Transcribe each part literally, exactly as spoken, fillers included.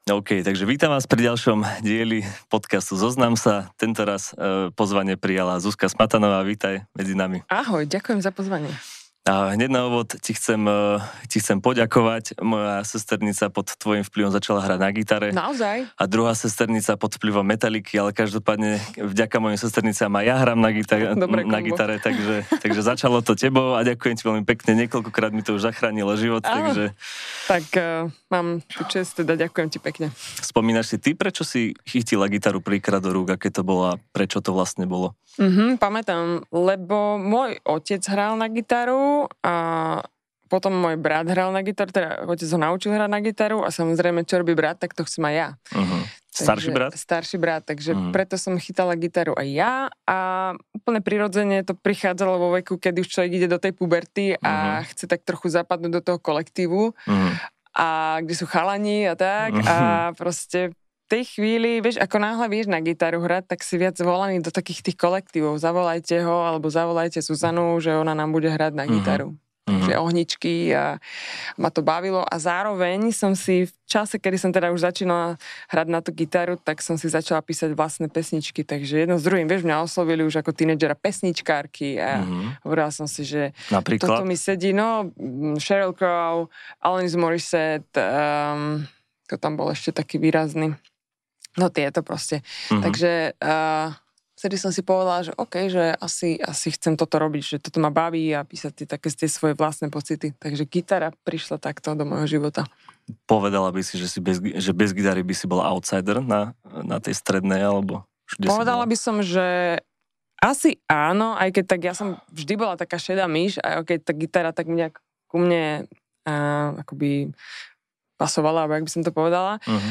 OK, takže vítam vás pri ďalšom dieli podcastu Zoznam sa. Tento raz e, pozvanie prijala Zuzka Smatanová. Vítaj medzi nami. Ahoj, ďakujem za pozvanie. A hneď na úvod ti chcem, e, ti chcem poďakovať. Moja sesternica pod tvojim vplyvom začala hrať na gitare. Naozaj? A druhá sesternica pod vplyvom Metalliky, ale každopádne vďaka mojim sesternicám aj ja hrám na, gitare, na gitare, takže, takže začalo to tebou a ďakujem ti veľmi pekne. Niekoľkokrát mi to už zachránilo život, Áno. takže... Tak uh, mám tú čest, teda ďakujem ti pekne. Spomínaš si ty, prečo si chytila gitaru prvýkrát do rúk, aké to bolo a prečo to vlastne bolo? Mhm, pamätám, lebo môj otec hral na gitaru a potom môj brat hral na gitaru, teda otec ho naučil hrať na gitaru a samozrejme, čo robí brat, tak to chcem aj ja. Uh-huh. Starší takže, brat? Starší brat, takže uh-huh. preto som chytala gitaru aj ja a úplne prirodzene to prichádzalo vo veku, keď už človek ide do tej puberty a uh-huh. chce tak trochu zapadnúť do toho kolektívu uh-huh. a kde sú chalani a tak uh-huh. a proste v tej chvíli, vieš, ako náhle vieš na gitaru hrať, tak si viac volaný do takých tých kolektívov. Zavolajte ho, alebo zavolajte Zuzanu, že ona nám bude hrať na gitaru. Uh-huh. Že ohničky a ma to bavilo. A zároveň som si v čase, kedy som teda už začínala hrať na tú gitaru, tak som si začala písať vlastné pesničky. Takže jedno s druhým, vieš, mňa oslovili už ako tínedžera pesničkárky a uh-huh. hovorila som si, že napríklad? Toto mi sedí, no, Sheryl Crow, Alanis Morissette, um, to tam bol ešte taký výrazný. No tieto proste. Uh-huh. Takže uh, vtedy som si povedala, že OK, že asi, asi chcem toto robiť, že toto ma baví a písať tie, také tie svoje vlastné pocity. Takže gitara prišla takto do môjho života. Povedala by si, že, si bez, že bez gitary by si bola outsider na, na tej strednej, alebo... Povedala by som, že asi áno, aj keď tak ja som vždy bola taká šedá myš a keď tá gitara tak nejak ku mne uh, akoby pasovala, alebo jak by som to povedala. Uh-huh.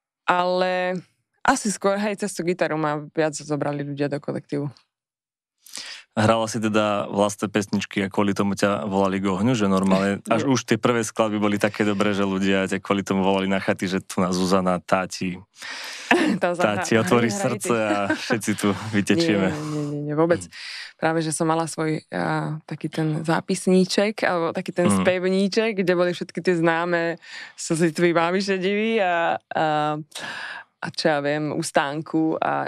Ale asi skôr, hej, cez tú gitaru ma viac zobrali ľudia do kolektívu. Hrala si teda vlastné pesničky a kvôli tomu ťa volali k ohňu, že normálne, až už tie prvé skladby boli také dobré, že ľudia ťa kvôli tomu volali na chaty, že tu na Zuzana, táti, táti otvorí srdce a všetci tu vytečieme. Nie, nie, nie, nie, vôbec. Práve, že som mala svoj a, taký ten zápisníček, alebo taký ten mm. spevníček, kde boli všetky tie známe slzitví mámy šediví a, a, a čo ja viem, u stánku a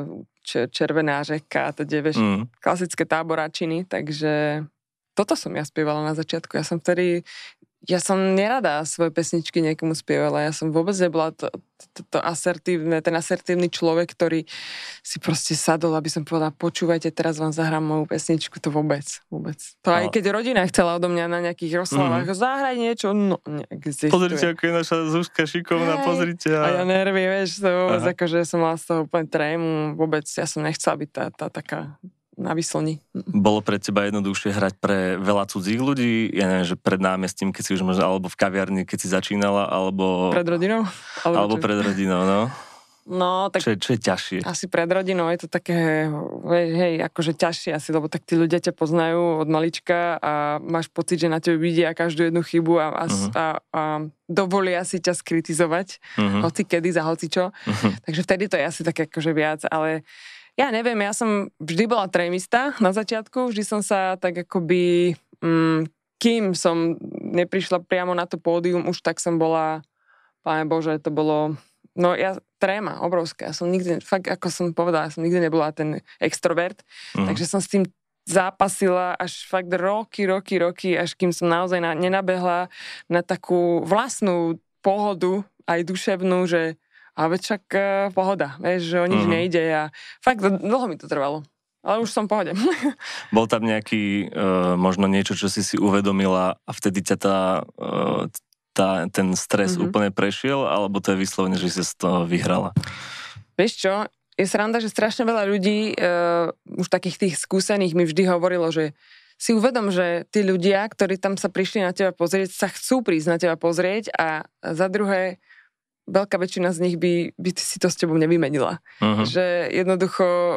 č- červená řeka a teda, vieš, mm. klasické táboráčiny, takže toto som ja spievala na začiatku. Ja som vtedy, ja som nerada svoje pesničky niekomu spievala, ja som vôbec nebola to, to, to asertívne, ten asertívny človek, ktorý si proste sadol, aby som povedala, počúvajte, teraz vám zahrám moju pesničku, to vôbec, vôbec. To aj keď rodina chcela odo mňa na nejakých rozslavách, mm. zahraj niečo, no, neexistuje. Pozrite, ako je naša Zuzka šikovná, hey, pozrite. A... a ja nervy, vieš, to vôbec, akože som mala z toho úplne trému, vôbec, ja som nechcela byť tá, tá taká na vyslni. Bolo pre teba jednoduchšie hrať pre veľa cudzích ľudí? Ja neviem, že pred námestím, keď si už možno, alebo v kaviarni, keď si začínala, alebo... Pred rodinou? Alebo, alebo pred rodinou, no. No, tak... Čo je, čo je ťažšie? Asi pred rodinou je to také, hej, akože ťažšie asi, lebo tak tí ľudia ťa poznajú od malička a máš pocit, že na tebe vidia každú jednu chybu a, a, uh-huh. a, a dovolia si ťa skritizovať, uh-huh. hoci kedy za hocičo. Uh-huh. Takže vtedy to je asi také akože viac, ale ja neviem, ja som vždy bola trémista na začiatku, vždy som sa tak akoby, mm, kým som neprišla priamo na to pódium, už tak som bola, Páne Bože, to bolo, no ja, tréma, obrovská, ja som nikdy, fakt ako som povedala, ja som nikdy nebola ten extrovert, mm. takže som s tým zápasila až fakt roky, roky, roky, až kým som naozaj na, nenabehla na takú vlastnú pohodu, aj duševnú, že a veď však uh, pohoda, vieš, že o nič uh-huh. nejde a fakt dlho mi to trvalo. Ale už som v pohode. Bol tam nejaký, uh, možno niečo, čo si si uvedomila a vtedy ťa tá, uh, tá, ten stres uh-huh. úplne prešiel, alebo to je vyslovene, že si z toho vyhrala? Vieš čo, je sranda, že strašne veľa ľudí, uh, už takých tých skúsených mi vždy hovorilo, že si uvedom, že tí ľudia, ktorí tam sa prišli na teba pozrieť, sa chcú prísť na teba pozrieť a za druhé veľká väčšina z nich by, by si to s tebou nevymenila. Uh-huh. Že jednoducho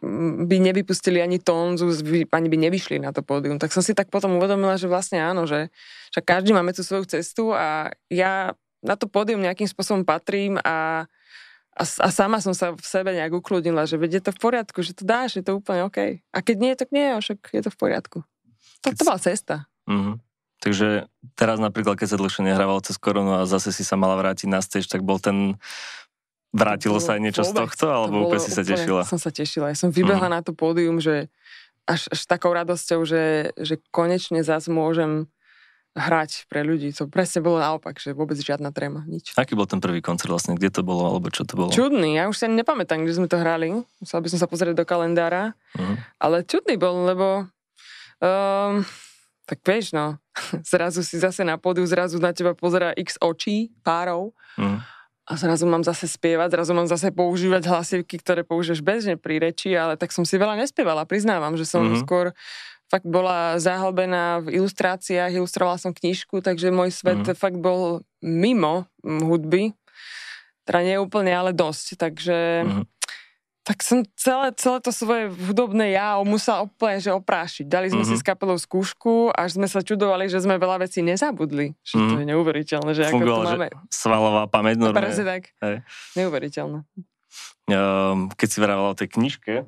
by nevypustili ani tónzu, ani by nevyšli na to pódium. Tak som si tak potom uvedomila, že vlastne áno, že, že každý máme tú svoju cestu a ja na to pódium nejakým spôsobom patrím a, a, a sama som sa v sebe nejak ukludnila, že veď je to v poriadku, že to dáš, je to úplne OK. A keď nie, tak nie, však je to v poriadku. To, to bola cesta. Uh-huh. Takže teraz napríklad, keď sa dlhšie nehrával cez koronu a zase si sa mala vrátiť na stage, tak bol ten... Vrátilo sa aj niečo vôbec, z tohto, alebo úplne si sa tešila? Som sa tešila. Ja som vybehla mm. na to pódium, že až, až takou radosťou, že, že konečne zase môžem hrať pre ľudí. To presne bolo naopak, že vôbec žiadna tréma, nič. Aký bol ten prvý koncert vlastne? Kde to bolo, alebo čo to bolo? Čudný, ja už sa nepamätám, kde sme to hrali. Musela by som sa pozrieť do kalendára. Mm. Ale čudný bol, lebo um, tak vieš, no, zrazu si zase na pódiu, zrazu na teba pozerá x očí, párov. Mm. A zrazu mám zase spievať, zrazu mám zase používať hlasivky, ktoré použiješ bežne pri reči, ale tak som si veľa nespievala, priznávam, že som mm-hmm. skôr fakt bola zahlbená v ilustráciách, ilustrovala som knižku, takže môj svet mm-hmm. fakt bol mimo hudby, teda nie úplne, ale dosť, takže mm-hmm. tak som celé, celé to svoje hudobné ja musela úplne že oprášiť. Dali sme mm-hmm. si s kapelou skúšku, až sme sa čudovali, že sme veľa vecí nezabudli. Že mm-hmm. to je neuveriteľné, že ako to máme. Svalová pamäť normálne. Presne tak. Hej. Neuveriteľné. Um, keď si vravala o tej knižke,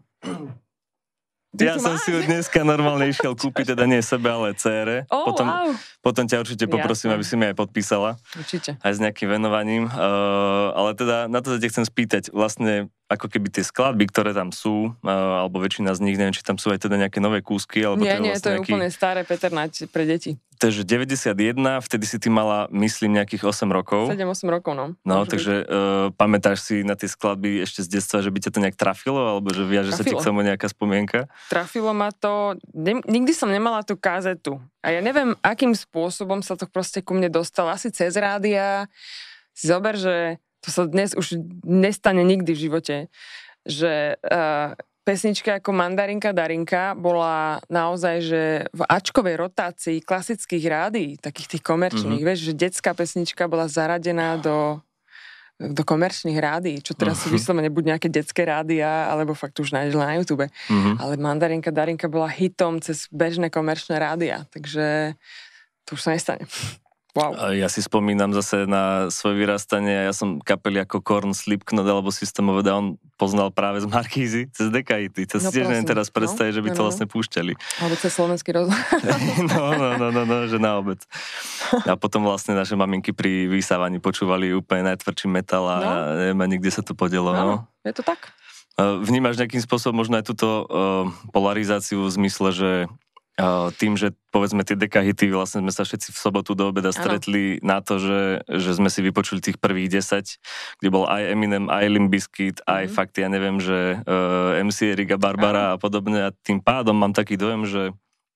ja som máš? Si ju dneska normálne išiel kúpiť, teda nie sebe, ale dcére. Oh, potom, wow. potom ťa určite poprosím, Jasne. Aby si mi aj podpísala. Určite. Aj s nejakým venovaním. Uh, ale teda na to sa te chcem spýtať. Vlastne ako keby tie skladby, ktoré tam sú, uh, alebo väčšina z nich, neviem, či tam sú aj teda nejaké nové kúsky, alebo nie, to je nie, vlastne to je nejaký... úplne staré Peter Nať pre deti. Takže deväťdesiatjeden, vtedy si ty mala, myslím, nejakých osem rokov. sedem osem rokov, no. No, takže uh, pamätáš si na tie skladby ešte z detstva, že by ťa to nejak trafilo, alebo že viaže sa ti k tomu nejaká spomienka? Trafilo ma to, ne, nikdy som nemala tú kazetu. A ja neviem, akým spôsobom sa to proste ku mne dostalo. Asi cez rádia. Si zober, že to sa dnes už nestane nikdy v živote, že... Uh, pesnička ako Mandarinka Darinka bola naozaj, že v ačkovej rotácii klasických rádií, takých tých komerčných, mm-hmm. vieš, že detská pesnička bola zaradená do, do komerčných rádií, čo teraz sú vyslovene buď nejaké detské rádia, alebo fakt už nájdeš na YouTube. Mm-hmm. Ale Mandarinka Darinka bola hitom cez bežné komerčné rádia, takže to už sa nestane. Wow. Ja si spomínam zase na svoje vyrastanie, ja som kapely ako Korn, Slipknot alebo System of a Down poznal práve z Markízy, cez Dekahity. To si no, tiež neviem teraz predstaviť, no, že by no, to vlastne púšťali. Alebo cez slovenský rozhlas. no, no, no, no, no, že na obed. A potom vlastne naše maminky pri vysávaní počúvali úplne najtvrdší metal a no. neviem ani, kde sa to podielo. No, no. Je to tak. Vnímaš nejakým spôsobom možno aj túto uh, polarizáciu v zmysle, že Uh, tým, že povedzme tie dekahity, vlastne sme sa všetci v sobotu do obeda stretli ano. Na to, že, že sme si vypočuli tých prvých desať, kde bol aj Eminem, aj Limp Bizkit, mm. aj fakt, ja neviem, že uh, em cé Erika Barbara ano. A podobne. A tým pádom mám taký dojem, že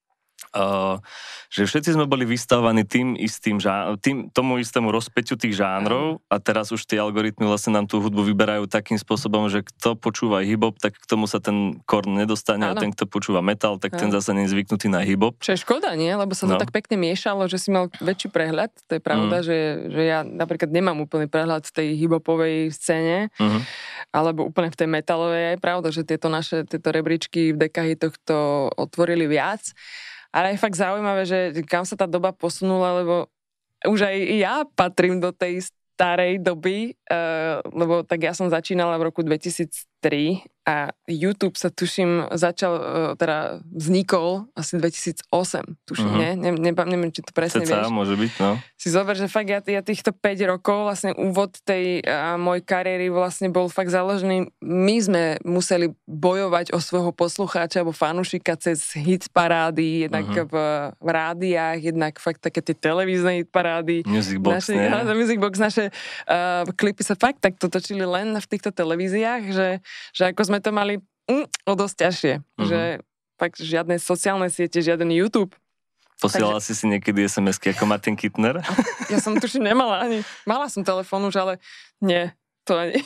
Uh, že všetci sme boli vystavovaní tým istým žá- tým, tomu istému rozpäťu tých žánrov a teraz už tie algoritmy vlastne nám tú hudbu vyberajú takým spôsobom, že kto počúva hip-hop, tak k tomu sa ten Korn nedostane ano. A ten, kto počúva metal, tak ano. Ten zase nie je zvyknutý na hip-hop. Čo je škoda, nie? Lebo sa to no. tak pekne miešalo, že si mal väčší prehľad. To je pravda, mm. že, že ja napríklad nemám úplný prehľad v tej hip-hopovej scéne, mm. alebo úplne v tej metalovej. Je pravda, že tieto naše tieto rebríčky v dekahitoch to otvorili viac. Ale je fakt zaujímavé, že kam sa tá doba posunula, lebo už aj ja patrím do tej starej doby, uh, lebo tak ja som začínala v roku dvetisíctri a YouTube sa tuším začal, uh, teda vznikol asi dvetisícosem, tuším, uh-huh. nie? Ne, ne, neviem, či to presne Ceca, vieš. Môže byť, no. Si zober, že fakt ja, ja týchto päť rokov, vlastne úvod tej uh, mojej kariéry vlastne bol fakt založený. My sme museli bojovať o svojho poslucháča alebo fanúšika cez hit parády, jednak uh-huh. v, v rádiách, jednak fakt také tie televízne hit parády. Music Box, naše, nie? Music Box, naše uh, klipy sa fakt takto točili len v týchto televíziách, že, že ako sme to mali mm, o dosť ťažšie. Uh-huh. Že fakt žiadne sociálne siete, žiaden YouTube. Posielala Takže... si si niekedy es em esky ako Martin Kittner? Ja som tuším nemala ani. Mala som telefón už, ale nie. To ani...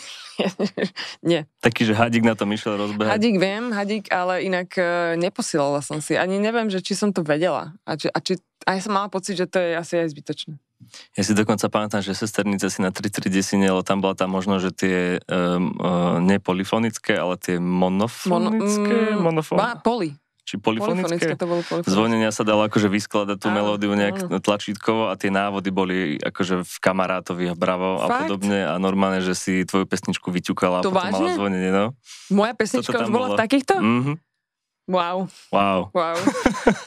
nie. Taký, že hadík na tom išiel rozbehať? Hadík viem, hadík, ale inak uh, neposielala som si. Ani neviem, že či som to vedela. A, či, a, či, a ja som mala pocit, že to je asi aj zbytočné. Ja si dokonca pamätám, že Sesternice si na tri tri desine, ale tam bola tam možno, že tie um, uh, nie polifonické, ale tie monofonické? Mono, mm, Monofón... Poli. Či polifonické? To bolo polifonické. Zvonenia sa dalo akože vyskladať tú áno, melódiu nejak áno. tlačítkovo a tie návody boli akože v Kamarátovi a Bravo Fakt? A podobne a normálne, že si tvoju pesničku vyťukala a potom vážne? Mala zvonenie, no. Moja pesnička už bola v takýchto? Mhm. Wow. Wow. Wow. Tak to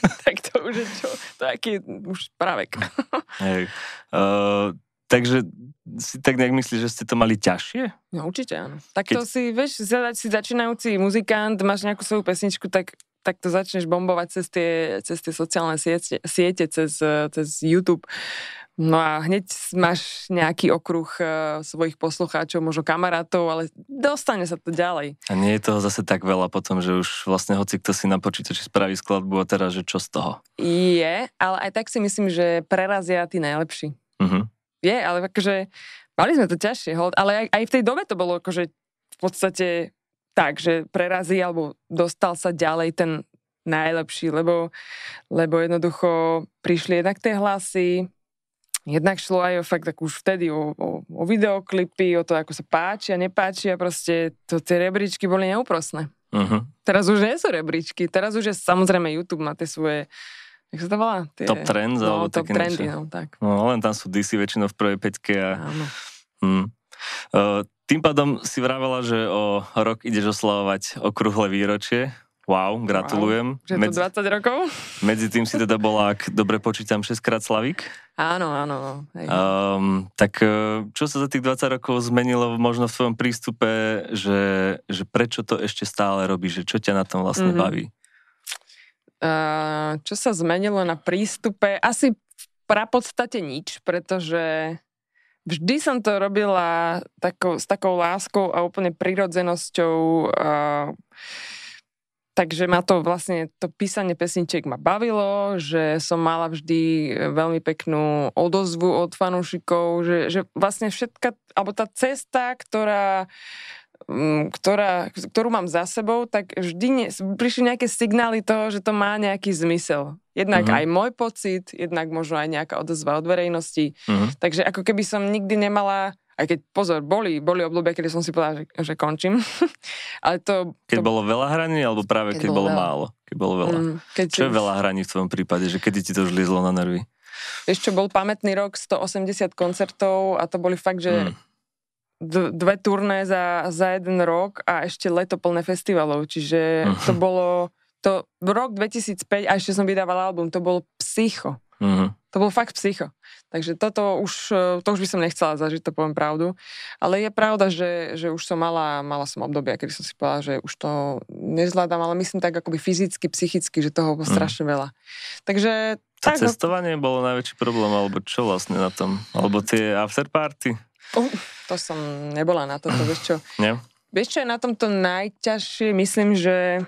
to už je čo, to je aký už právek. Hej. Uh, takže si tak nejak myslíš, že ste to mali ťažšie? No určite áno. Tak to Keď... si, vieš, zadať si začínajúci muzikant, máš nejakú svoju pesničku, tak, tak to začneš bombovať cez tie, cez tie sociálne siete, siete cez, cez YouTube. No a hneď máš nejaký okruh uh, svojich poslucháčov, možno kamarátov, ale dostane sa to ďalej. A nie je toho zase tak veľa potom, že už vlastne hoci kto si na počítači spraví skladbu a teraz, že čo z toho? Je, ale aj tak si myslím, že prerazia tí najlepší. Uh-huh. Je, ale akože mali sme to ťažšie, ale aj, aj v tej dobe to bolo akože v podstate tak, že prerazí alebo dostal sa ďalej ten najlepší, lebo, lebo jednoducho prišli jednak tie hlasy. Jednak šlo aj o fakt tak už vtedy o, o, o videoklipy, o to, ako sa páči a nepáči a proste to, tie rebríčky boli neúprosné. Uh-huh. Teraz už nie sú rebríčky, teraz už je samozrejme YouTube, má tie svoje, jak sa to volá? Tie, top trends, no, alebo top také trendy, niečo. No, tak. No, len tam sú dé cé väčšinou v prvej peťke a... Áno. Hmm. Uh, tým pádom si vravela, že o rok ideš oslavovať okrúhle výročie. Wow, gratulujem. Wow, že to medzi, dvadsať rokov? Medzi tým si teda bola, ak dobre počítam, šesťkrát Slavík. Áno, áno. Hej. Um, tak čo sa za tých dvadsať rokov zmenilo možno v tvojom prístupe, že, že prečo to ešte stále robíš, že čo ťa na tom vlastne mm-hmm. baví? Uh, čo sa zmenilo na prístupe? Asi v prapodstate nič, pretože vždy som to robila tako, s takou láskou a úplne prirodzenosťou. Uh, Takže ma to vlastne, to písanie pesničiek ma bavilo, že som mala vždy veľmi peknú odozvu od fanúšikov, že, že vlastne všetka, alebo tá cesta, ktorá, ktorá, ktorú mám za sebou, tak vždy ne, prišli nejaké signály toho, že to má nejaký zmysel. Jednak uh-huh. aj môj pocit, jednak možno aj nejaká odozva od verejnosti. Uh-huh. Takže ako keby som nikdy nemala... Aj keď, pozor, boli, boli obdobia, kedy som si povedala, že, že končím. Ale to... Keď to... bolo veľa hraní, alebo práve keď, keď bolo veľa. málo? Keď bolo veľa. Mm, keď čo si... je veľa hraní v tvojom prípade? Že kedy ti to už liezlo na nervy? Vieš čo, bol pamätný rok, stoosemdesiat koncertov a to boli fakt, že mm. d- dve turné za, za jeden rok a ešte leto plné festivalov. Čiže mm. to bolo... To, v rok dvetisícpäť, a ešte som vydávala album, to bol psycho. Mm-hmm. To bol fakt psycho. Takže toto už, to už by som nechcela zažiť, to poviem pravdu. Ale je pravda, že, že už som mala, mala som obdobia, kedy som si povedala, že už to nezvládam, ale myslím tak akoby fyzicky, psychicky, že toho bolo mm. strašne veľa. Takže... To tak, cestovanie bolo najväčší problém, alebo čo vlastne na tom? Alebo tie afterparty? Uh, to som nebola na toto, vieš čo? Nie? Vieš čo je na tomto najťažšie? Myslím, že...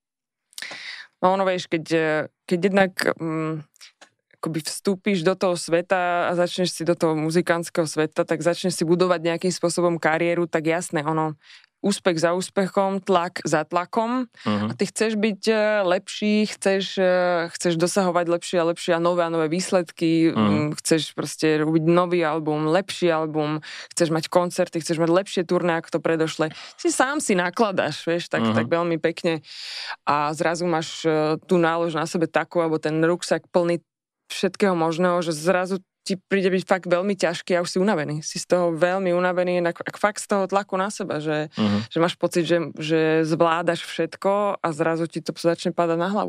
No ono, vieš, keď, keď jednak... Um, akoby vstúpiš do toho sveta a začneš si do toho muzikantského sveta, tak začneš si budovať nejakým spôsobom kariéru, tak jasné, ono, úspech za úspechom, tlak za tlakom uh-huh. a ty chceš byť lepší, chceš, chceš dosahovať lepšie a lepšie a nové a nové výsledky, uh-huh. chceš proste robiť nový album, lepší album, chceš mať koncerty, chceš mať lepšie turné, ako to predošle. Si sám si nakladáš, vieš, tak, uh-huh. tak veľmi pekne a zrazu máš tú nálož na sebe takú, alebo ten ruksak plný všetkého možného, že zrazu ti príde byť fakt veľmi ťažký a už si unavený. Si z toho veľmi unavený, ak fakt z toho tlaku na seba, že, uh-huh. že máš pocit, že, že zvládaš všetko a zrazu ti to začne padať na hlavu.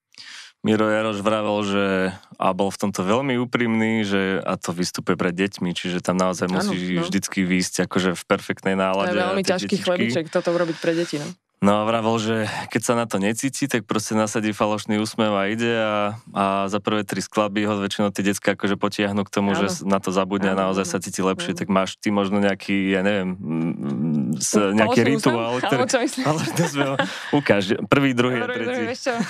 Miro Jaroš vravel, že a bol v tomto veľmi úprimný, že a to vystupuje pred deťmi, čiže tam naozaj musíš no. vždycky výjsť akože v perfektnej nálade. To je veľmi ťažký chlebiček toto urobiť pre deti, no. No a vravel, že keď sa na to necíti, tak proste nasadí falošný úsmev a ide a, a za prvé tri skladby ho väčšinou tie decká akože potiahnu k tomu, áno. že na to zabudne a naozaj sa cíti lepšie, áno. tak máš ty možno nejaký, ja neviem, s, nejaký falošný rituál, úsmev? Ktorý... Ale to sme ho... Ukáž, prvý, druhý a tretí.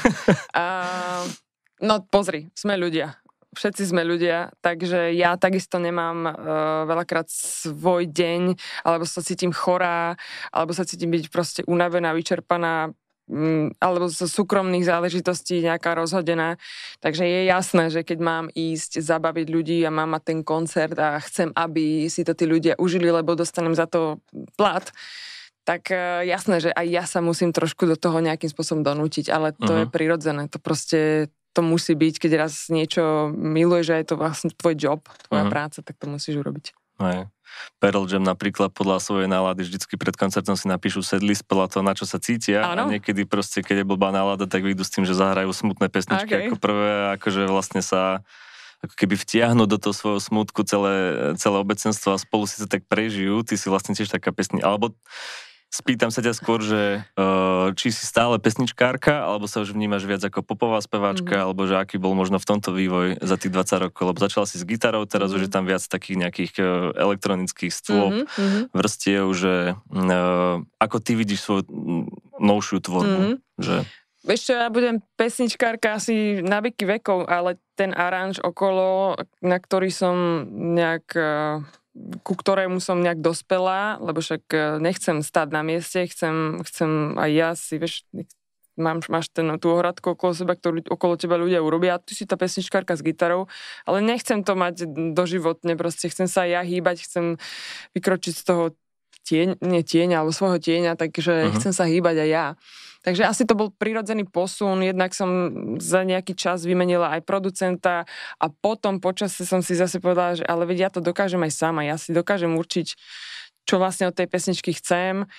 uh, no pozri, sme ľudia. Všetci sme ľudia, takže ja takisto nemám uh, veľakrát svoj deň, alebo sa cítim chorá, alebo sa cítim byť proste unavená, vyčerpaná, um, alebo zo súkromných záležitostí nejaká rozhodená. Takže je jasné, že keď mám ísť zabaviť ľudí a mám mať ten koncert a chcem, aby si to tí ľudia užili, lebo dostanem za to plat, tak uh, jasné, že aj ja sa musím trošku do toho nejakým spôsobom donútiť, ale to uh-huh. je prirodzené, to proste... to musí byť, keď raz niečo miluješ a je to vlastne tvoj job, tvoja uh-huh. práca, tak to musíš urobiť. Aj. Pearl Jam napríklad podľa svojej nálady vždycky pred koncertom si napíšu setlist podľa toho, na čo sa cítia. Áno. A niekedy proste, keď je blbá nálada, tak vyjdú s tým, že zahrajú smutné pesničky okay. ako prvé, akože vlastne sa ako keby vtiahnu do toho svojho smutku celé, celé obecenstvo a spolu si to tak prežijú. Ty si vlastne tiež taká pesni. Alebo spýtam sa ťa skôr, že uh, či si stále pesničkárka, alebo sa už vnímaš viac ako popová speváčka, mm-hmm. alebo že aký bol možno v tomto vývoj za tých dvadsať rokov, lebo začala si s gitarou, teraz mm-hmm. už je tam viac takých nejakých uh, elektronických stôp, mm-hmm. vrstiev, že uh, ako ty vidíš svoju novšiu tvorbu, mm-hmm. že... Vieš čo, ja budem pesničkárka asi na veky vekov, ale ten aranž okolo, na ktorý som nejak... Uh... ku ktorému som nejak dospela, lebo však nechcem stáť na mieste, chcem, chcem aj ja si, vieš, mám, máš ten, tú ohradku okolo seba, ktorú okolo teba ľudia urobia, ty si tá pesničkárka s gitarou, ale nechcem to mať doživotne, proste chcem sa aj ja hýbať, chcem vykročiť z toho tieň, nie tieňa, alebo svojho tieňa, takže uh-huh. chcem sa hýbať aj ja. Takže asi to bol prirodzený posun, jednak som za nejaký čas vymenila aj producenta a potom počasie som si zase povedala, že ale veď ja to dokážem aj sama, ja si dokážem určiť, čo vlastne od tej pesničky chcem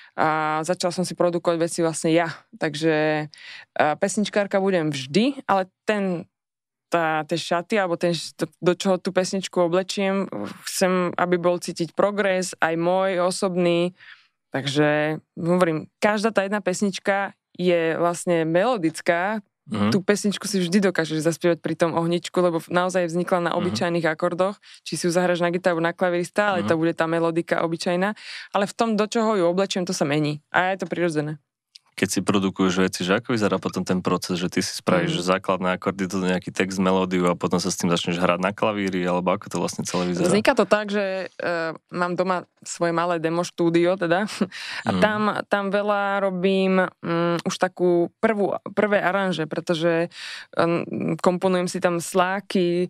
a začala som si produkovať veci vlastne ja. Takže pesničkárka budem vždy, ale ten tá, tie šaty, alebo ten, do čoho tú pesničku oblečiem, chcem, aby bol cítiť progres, aj môj osobný. Takže hovorím, každá tá jedna pesnička je vlastne melodická. Mm-hmm. Tú pesničku si vždy dokážeš zaspievať pri tom ohničku, lebo naozaj vznikla na obyčajných mm-hmm. akordoch. Či si ju zahraš na gitaru, na klavíri, stále mm-hmm. to bude tá melodika obyčajná. Ale v tom, do čoho ju oblečiem, to sa mení. A je to prirodzené. Keď si produkuješ veci, že ako vyzerá potom ten proces, že ty si spravíš mm. základné akordy, to nejaký text, melódiu a potom sa s tým začneš hrať na klavíri, alebo ako to vlastne celé vyzerá? Vzniká to tak, že uh, mám doma svoje malé demo štúdio teda a mm. tam, tam veľa robím um, už takú prvú, prvé aranže, pretože um, komponujem si tam sláky,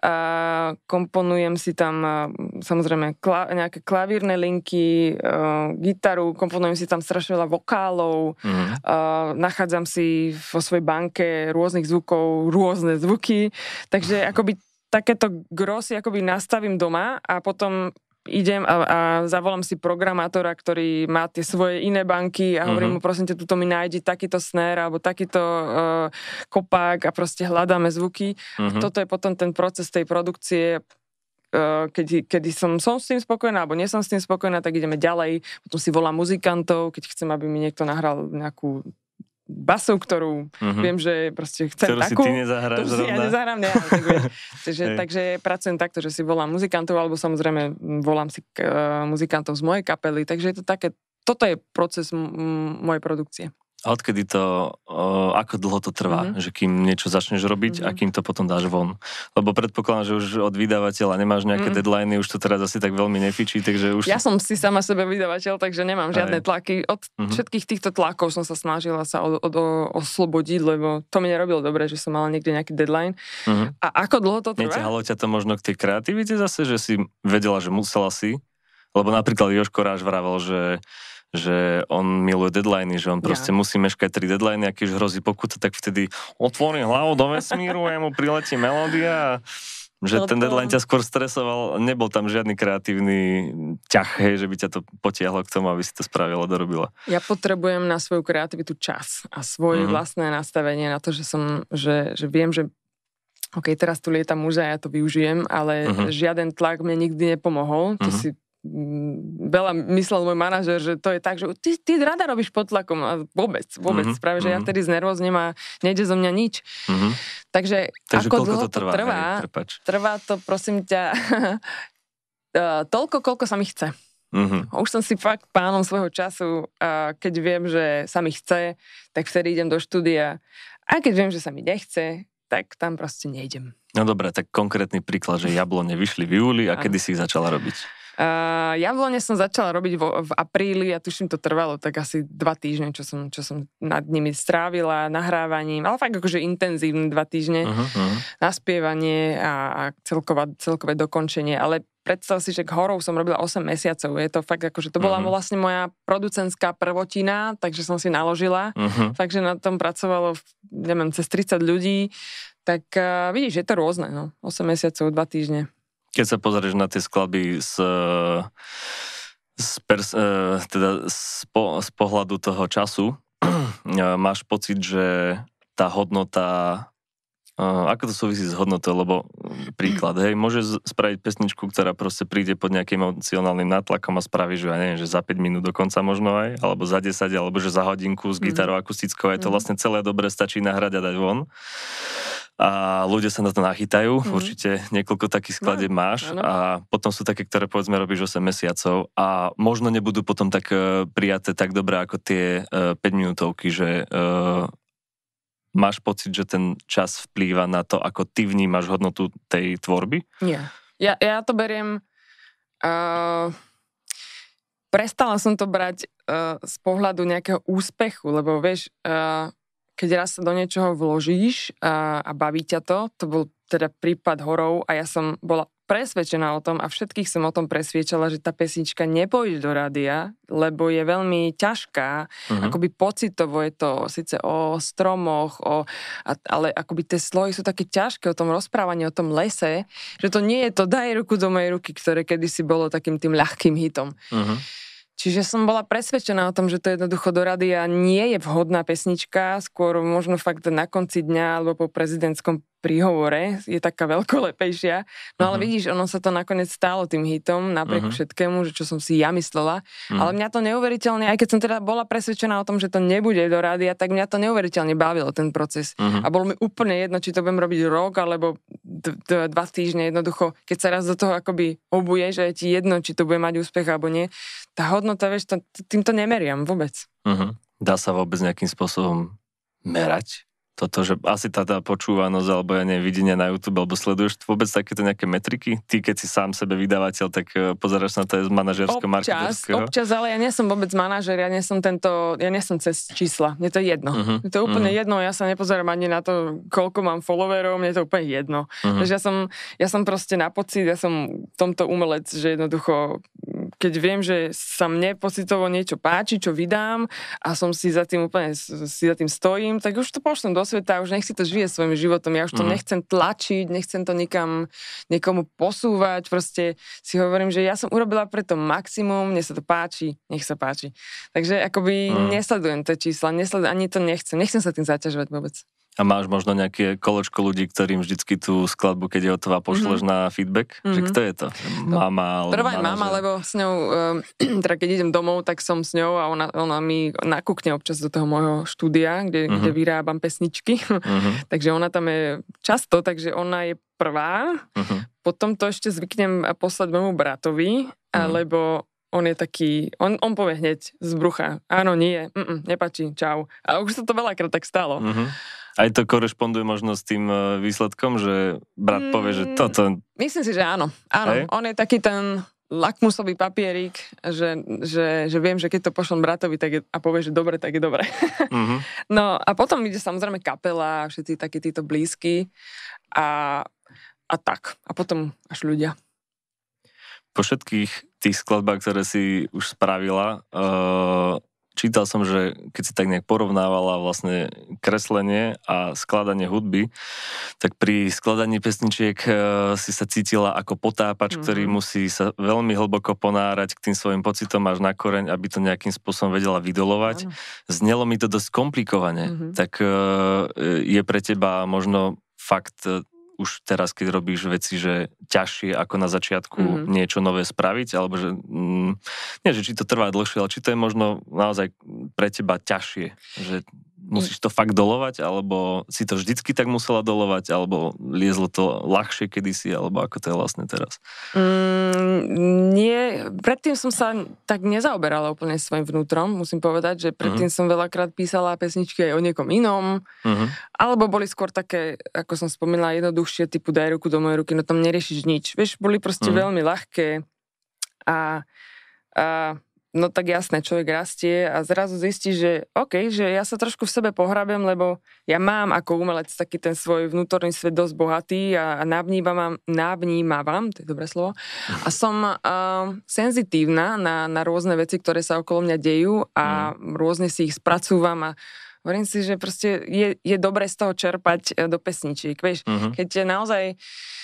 uh, komponujem si tam uh, samozrejme kla- nejaké klavírne linky, uh, gitaru, komponujem si tam strašne veľa vokálov, mm. Uh, nachádzam si vo svojej banke rôznych zvukov, rôzne zvuky, takže akoby takéto gro si akoby nastavím doma a potom idem a, a zavolám si programátora, ktorý má tie svoje iné banky a hovorím uh-huh. mu, prosím ťa, tuto mi nájdi takýto snare alebo takýto uh, kopák a proste hľadáme zvuky. Uh-huh. Toto je potom ten proces tej produkcie. Kedy, kedy som, som s tým spokojná, alebo nie som s tým spokojná, tak ideme ďalej. Potom si volám muzikantov, keď chcem, aby mi niekto nahral nejakú basu, ktorú mm-hmm. viem, že proste chcem ktorú takú. Ktorú si ty nezahráš zrovna. Ja nezahrám, ne, tak takže, takže pracujem takto, že si volám muzikantov, alebo samozrejme volám si uh, muzikantov z mojej kapely, takže je to také, toto je proces m- mojej produkcie. A odkedy to, uh, ako dlho to trvá, mm-hmm. že kým niečo začneš robiť mm-hmm. a kým to potom dáš von? Lebo predpokladám, že už od vydavateľa nemáš nejaké mm-hmm. deadliny, už to teraz asi tak veľmi nefičí, takže už... Ja som si sama sebe vydavateľ, takže nemám žiadne Aj. tlaky. Od mm-hmm. všetkých týchto tlakov som sa snažila sa od, od, od, oslobodiť, lebo to mi nerobilo dobre, že som mala niekde nejaký deadline. Mm-hmm. A ako dlho to trvá? Neťahalo ťa to možno k tej kreativite zase, že si vedela, že musela si? Lebo napríklad Jožko Ráš vravel, že že on miluje deadliny, že on proste ja. musí meškať tri deadliny a keď hrozí pokuta, tak vtedy otvorí hlavu do vesmíru a mu priletí melódia a že no ten to... deadline ťa skôr stresoval, nebol tam žiadny kreatívny ťah, hej, že by ťa to potiahlo k tomu, aby si to spravila, dorobila. Ja potrebujem na svoju kreativitu čas a svoje mm-hmm. vlastné nastavenie na to, že som, že, že viem, že OK, teraz tu lieta muža, ja to využijem, ale mm-hmm. žiaden tlak mne nikdy nepomohol, to mm-hmm. si veľa myslel môj manažer, že to je tak, že ty, ty rada robíš pod tlakom a vôbec, vôbec. Mm-hmm. Práve, že ja vtedy znervóznem a nejde zo mňa nič. Mm-hmm. Takže, Takže ako dlho to trvá? trvá, Hej, trvá to, prosím ťa, toľko, koľko sa mi chce. Mm-hmm. Už som si fakt pánom svojho času, keď viem, že sa mi chce, tak vtedy idem do štúdia. A keď viem, že sa mi nechce, tak tam proste nejdem. No dobré, tak konkrétny príklad, že jablone vyšli v júli a kedy si ich začala robiť? Uh, jablone som začala robiť vo, v apríli a tuším to trvalo tak asi dva týždne, čo som, čo som nad nimi strávila, nahrávaním, ale fakt akože intenzívne dva týždne, uh-huh, uh-huh. naspievanie a, a celková, celkové dokončenie, ale predstav si, že k horou som robila osem mesiacov, je to fakt akože to bola uh-huh. vlastne moja producentská prvotina, takže som si naložila, uh-huh. takže na tom pracovalo, neviem, cez tridsať ľudí, tak uh, vidíš, je to rôzne, no, osem mesiacov, dva týždne. Keď sa pozrieš na tie skladby z, z, pers, teda z, po, z pohľadu toho času, máš pocit, že tá hodnota, ako to súvisí s hodnotou, lebo príklad, hej, môže spraviť pesničku, ktorá proste príde pod nejakým emocionálnym nátlakom a spraví, že ja neviem, že za päť minút dokonca možno aj, alebo za desať, alebo že za hodinku s gitarou akustickou, aj to vlastne celé dobre stačí nahrať a dať von. A ľudia sa na to nachytajú, mm. určite niekoľko takých skladieb no, máš ano. A potom sú také, ktoré povedzme robíš osem mesiacov a možno nebudú potom tak uh, prijaté tak dobre ako tie uh, päť minútovky, že uh, máš pocit, že ten čas vplýva na to, ako ty vnímaš hodnotu tej tvorby? Nie. Ja, ja to beriem... Uh, prestala som to brať uh, z pohľadu nejakého úspechu, lebo vieš... Uh, keď raz sa do niečoho vložíš a, a baví ťa to, to bol teda prípad Horov a ja som bola presvedčená o tom a všetkých som o tom presviečala, že tá pesnička nepôjde do rádia, lebo je veľmi ťažká, uh-huh. akoby pocitovo je to síce o stromoch, o, a, ale akoby tie slohy sú také ťažké o tom rozprávaní, o tom lese, že to nie je to daj ruku do mojej ruky, ktoré kedysi bolo takým tým ľahkým hitom. Uh-huh. Čiže som bola presvedčená o tom, že to jednoducho do rádia nie je vhodná pesnička, skôr možno fakt na konci dňa alebo po prezidentskom príhovore je taká veľkolepejšia. No ale uh-huh. vidíš, ono sa to nakoniec stalo tým hitom, napriek uh-huh. všetkému, že čo som si ja myslela. Uh-huh. Ale mňa to neuveriteľne, aj keď som teda bola presvedčená o tom, že to nebude do rádia, tak mňa to neuveriteľne bavilo, ten proces. Uh-huh. A bolo mi úplne jedno, či to budem robiť rok, alebo d- d- dva týždne jednoducho. Keď sa raz do toho akoby obuje, že je ti jedno, či to bude mať úspech alebo nie, tá hodnota, vieš, to, týmto nemeriam vôbec. Uh-huh. Dá sa vôbec nejakým spôsobom merať? Toto, že asi tá, tá počúvanosť, alebo ja neviem, videnia na YouTube, alebo sleduješ vôbec takéto nejaké metriky? Ty, keď si sám sebe vydávateľ, tak pozeráš na to aj z manažersko-marketerského? Občas, občas, ale ja nie som vôbec manažer, ja nie som tento, ja nie som cez čísla, mne to je jedno. Uh-huh. Mne to je úplne uh-huh. jedno, ja sa nepozerám ani na to, koľko mám followerov, mne to je úplne jedno. Uh-huh. Takže ja som, ja som proste na pocit, ja som tomto umelec, že jednoducho, keď viem, že sa mne pocitovo niečo páči, čo vydám a som si za tým úplne, si za tým stojím, tak už to pošlem do sveta, už nech si to žije svojim životom. Ja už to mm. nechcem tlačiť, nechcem to nikam niekomu posúvať. Proste si hovorím, že ja som urobila preto maximum, mne sa to páči, nech sa páči. Takže akoby mm. nesledujem tie čísla, nesledujem, ani to nechcem. Nechcem sa tým zaťažovať vôbec. A máš možno nejaké kolečko ľudí, ktorým vždycky tú skladbu, keď je hotová, pošleš mm-hmm. na feedback? Mm-hmm. Že kto je to? Mama? Alebo prvá je mama, lebo s ňou, teda keď idem domov, tak som s ňou a ona, ona mi nakúkne občas do toho môjho štúdia, kde, mm-hmm. kde vyrábam pesničky. Mm-hmm. Takže ona tam je často, takže ona je prvá. Mm-hmm. Potom to ešte zvyknem poslať môjmu bratovi, mm-hmm. alebo on je taký, on, on povie hneď z brucha, áno, nie, mm, nepáči, čau. A už sa to veľakrát tak stalo. Mm-hmm. Aj to korešponduje možno s tým výsledkom, že brat povie, že toto... Myslím si, že áno. Áno, hej? On je taký ten lakmusový papierik, že, že, že viem, že keď to pošlem bratovi tak je, a povie, že dobre, tak je dobre. Mm-hmm. No a potom ide samozrejme kapela, všetci takí títo blízky a, a tak. A potom až ľudia. Po všetkých tých skladbách, ktoré si už spravila, uh, čítal som, že keď si tak nejak porovnávala vlastne kreslenie a skladanie hudby, tak pri skladaní pesničiek uh, si sa cítila ako potápač, mm-hmm. ktorý musí sa veľmi hlboko ponárať k tým svojim pocitom až na koreň, aby to nejakým spôsobom vedela vydolovať. Mm. Znelo mi to dosť komplikovane. Mm-hmm. Tak uh, je pre teba možno fakt... Uh, už teraz, keď robíš veci, že ťažšie ako na začiatku mm-hmm. niečo nové spraviť, alebo že, mm, nie, že či to trvá dlhšie, ale či to je možno naozaj pre teba ťažšie, že musíš to fakt dolovať, alebo si to vždycky tak musela dolovať, alebo liezlo to ľahšie kedysi, alebo ako to je vlastne teraz? Mm, nie, predtým som sa tak nezaoberala úplne svojim vnútrom, musím povedať, že predtým mm-hmm. som veľakrát písala pesničky aj o niekom inom, mm-hmm. alebo boli skôr také, ako som spomínala, jednoduchšie, typu daj ruku do mojej ruky, no tam neriešiš nič. Vieš, boli proste mm-hmm. veľmi ľahké a, a no tak jasné, človek rastie a zrazu zistí, že OK, že ja sa trošku v sebe pohrabem, lebo ja mám ako umelec taký ten svoj vnútorný svet dosť bohatý a, a navnímavam, navnímavam, to je dobré slovo, a som uh, senzitívna na, na rôzne veci, ktoré sa okolo mňa dejú a mm. rôzne si ich spracúvam a hovorím si, že proste je, je dobre z toho čerpať do pesničiek, vieš, mm-hmm. keď naozaj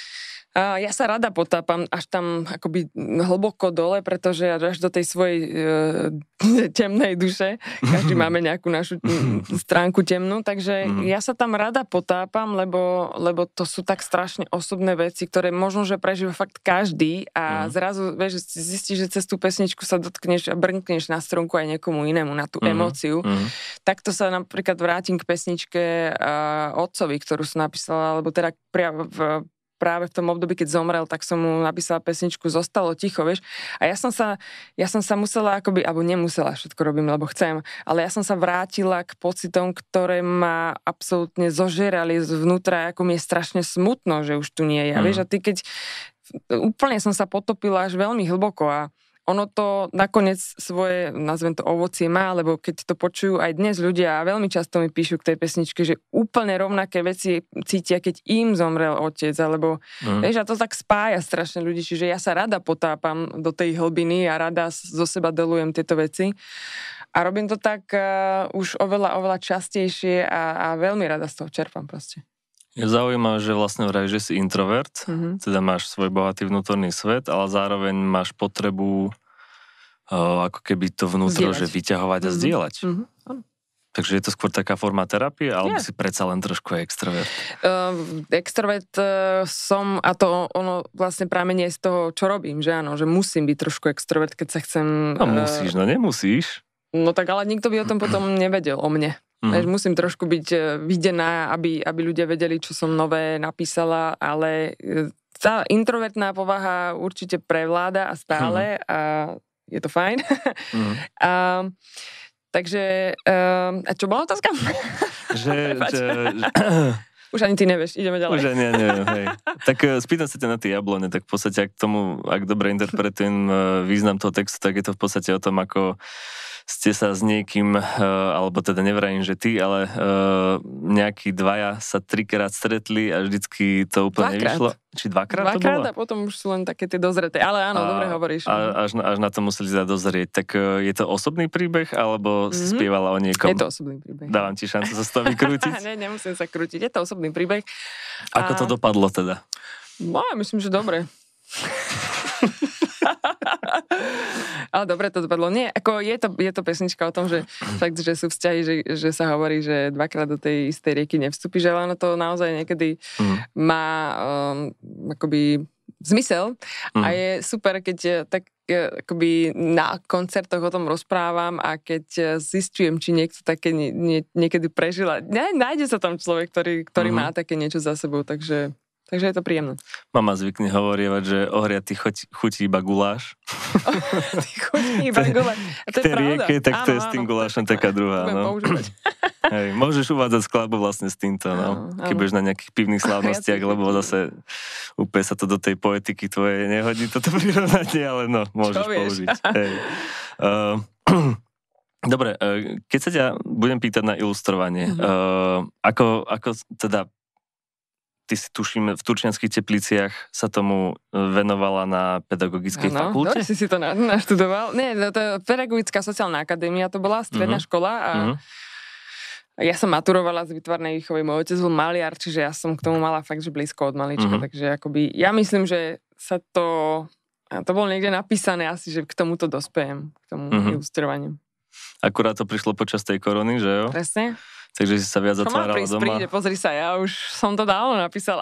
A ja sa rada potápam až tam akoby hlboko dole, pretože až do tej svojej e, temnej duše, každý máme nejakú našu stránku temnú, takže mm. ja sa tam rada potápam, lebo, lebo to sú tak strašne osobné veci, ktoré možno, že prežíva fakt každý a mm. zrazu, vieš, zistíš, že cez tú pesničku sa dotkneš a brnkneš na strunku aj niekomu inému, na tú mm. emóciu. Mm. Takto sa napríklad vrátim k pesničke uh, Otcovi, ktorú som napísala, alebo teda pria, v práve v tom období, keď zomrel, tak som mu napísala pesničku Zostalo ticho, vieš. A ja som sa, ja som sa musela akoby, alebo nemusela, všetko robím, lebo chcem, ale ja som sa vrátila k pocitom, ktoré ma absolútne zožerali zvnútra, ako mi je strašne smutno, že už tu nie je. Mm. Vieš, a ty keď úplne som sa potopila až veľmi hlboko a ono to nakoniec svoje, nazvem to ovocie má, lebo keď to počujú aj dnes ľudia a veľmi často mi píšu k tej pesničke, že úplne rovnaké veci cítia, keď im zomrel otec, alebo mm. vieš, a to tak spája strašne ľudí, čiže ja sa rada potápam do tej hlbiny a rada zo seba delujem tieto veci. A robím to tak uh, už oveľa, oveľa častejšie a, a veľmi rada z toho čerpám proste. Je zaujímavé, že vlastne vravíš, že si introvert, mm-hmm. teda máš svoj bohatý vnútorný svet, ale zároveň máš potrebu uh, ako keby to vnútro, zdieľať. Že vyťahovať mm-hmm. a zdieľať. Mm-hmm. Takže je to skôr taká forma terapie, alebo yeah. si predsa len trošku extrovert? Uh, extrovert uh, som a to ono vlastne pramenie z toho, čo robím, že áno, že musím byť trošku extrovert, keď sa chcem... No musíš, uh, no nemusíš. No tak ale nikto by o tom potom nevedel, o mne. Mm-hmm. Musím trošku byť videná, aby, aby ľudia vedeli, čo som nové napísala, ale tá introvertná povaha určite prevláda a stále mm-hmm. a je to fajn. Mm-hmm. a, takže, a čo bola otázka? Že... že... Už ani ty nevieš, ideme ďalej. Už ani ja neviem, hej. Tak spýtam sa ťa na tie jablone, tak v podstate, ak tomu, ak dobre interpretujem význam toho textu, tak je to v podstate o tom, ako ste sa s niekým, alebo teda nevrajím, že ty, ale uh, nejakí dvaja sa trikrát stretli a vždycky to úplne dvakrát. Nevyšlo. Či dvakrát, dvakrát to bolo? Dvakrát a potom už sú len také tie dozreté. Ale áno, a, dobre hovoríš. A, až, až na to museli sa dozrieť. Tak uh, je to osobný príbeh, alebo mm-hmm. si spievala o niekom? Je to osobný príbeh. Dávam ti šancu sa z toho vykrútiť? Ne, nemusím sa krútiť. Je to osobný príbeh. Ako a... to dopadlo teda? No, myslím, že dobre. Ale dobre to dopadlo. Nie, ako je to, je to pesnička o tom, že fakt, že sú vzťahy, že, že sa hovorí, že dvakrát do tej istej rieky nevstúpiš, ale ono to naozaj niekedy mm. má um, akoby zmysel mm. a je super, keď tak akoby na koncertoch o tom rozprávam a keď zistujem, či niekto také nie, nie, niekedy prežila. Ne, nájde sa tam človek, ktorý, ktorý mm-hmm. má také niečo za sebou, takže Takže je to príjemné. Mama zvykne hovorievať, že ohriatý chutí, chutí iba guláš. Chutí iba guláš. A to je pravda. Rieke, tak áno, to je s tým gulášom taká druhá. No. Hej, môžeš uvádzať skladbu vlastne s týmto, no. Keď budeš na nejakých pivných slávnostiach, lebo zase úplne sa to do tej poetiky tvojej nehodí, toto prirovnanie, ale no, môžeš použiť. Hej. Uh, Dobre, keď sa ťa budem pýtať na ilustrovanie, mm-hmm. uh, ako, ako teda ty si tuším, v Turčianskych Tepliciach sa tomu venovala na pedagogickej ano, fakulte? Dobre si si to na, naštudoval. Nie, to je pedagogická sociálna akadémia, to bola stredná uh-huh. škola a uh-huh. ja som maturovala z výtvarnej výchovy. Môj otec bol maliar, čiže ja som k tomu mala fakt, že blízko od malička, uh-huh. takže akoby, ja myslím, že sa to, to bolo niekde napísané asi, že k tomuto dospejem, k tomu uh-huh. ilustrovaniu. Akurát to prišlo počas tej korony, že jo? Presne. Takže si sa viac otvárala doma. Príde, pozri sa, ja už som to dávno napísala.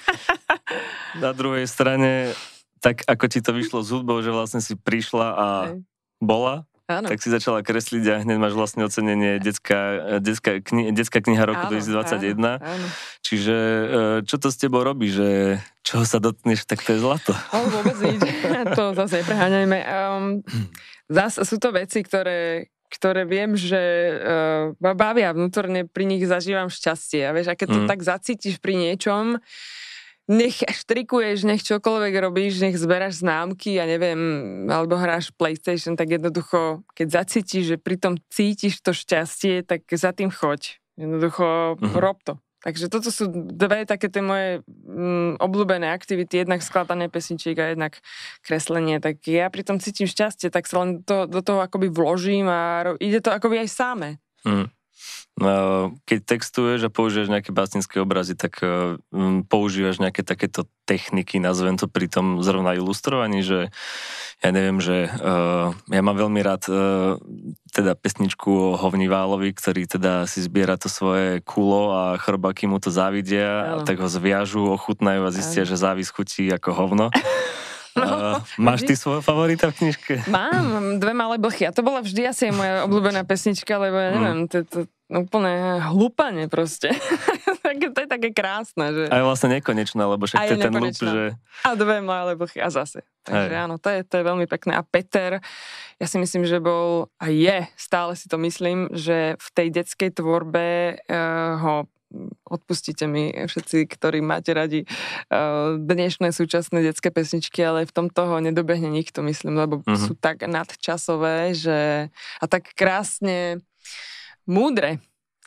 Na druhej strane, tak ako ti to vyšlo z hudbou, že vlastne si prišla a Hej. bola, áno. tak si začala kresliť a hneď máš vlastne ocenenie detská, detská, kni, detská kniha roku áno, dvetisícdvadsaťjeden. Áno, áno. Čiže čo to s tebou robí, že čoho sa dotkneš, tak to je zlato. No, vôbec nič. To zase nepreháňajme. Um, zase sú to veci, ktoré ktoré viem, že uh, ma bavia vnútorne, pri nich zažívam šťastie. A vieš, a keď to mm. tak zacítiš pri niečom, nech štrikuješ, nech čokoľvek robíš, nech zberáš známky, ja neviem, alebo hráš PlayStation, tak jednoducho, keď zacítiš, že pri tom cítiš to šťastie, tak za tým choď. Jednoducho mm. rob to. Takže toto sú dve také tie moje mm, obľúbené aktivity, jednak skladané pesničiek a jednak kreslenie. Tak ja pri tom cítim šťastie, tak sa len to, do toho akoby vložím a ro- ide to akoby aj sáme. Mm. Keď textuješ a používaš nejaké básnické obrazy, tak používaš nejaké takéto techniky, nazvem to pri tom zrovna ilustrovaní, že ja neviem, že uh, ja mám veľmi rád uh, teda pesničku o Hovniválovi, ktorý teda si zbiera to svoje kulo a chrbaky mu to závidia, a tak ho zviažu, ochutnajú a zistia, že závis chutí ako hovno. No, uh, máš ty svojho favorita v knižke? Mám, Dve malé blchy. A to bola vždy asi moja obľúbená pesnička, lebo ja neviem, mm. to je to úplne hlúpanie proste. To je také krásne. Že... A je vlastne nekonečná, lebo však to je ten loop, že... A dve malé blchy a zase. Takže Hej. áno, to je, to je veľmi pekné. A Peter, ja si myslím, že bol, a je, stále si to myslím, že v tej detskej tvorbe uh, ho odpustite mi všetci, ktorí máte radi uh, dnešné súčasné detské pesničky, ale v tomto ho nedobehne nikto, myslím, lebo uh-huh. sú tak nadčasové, že a tak krásne múdre,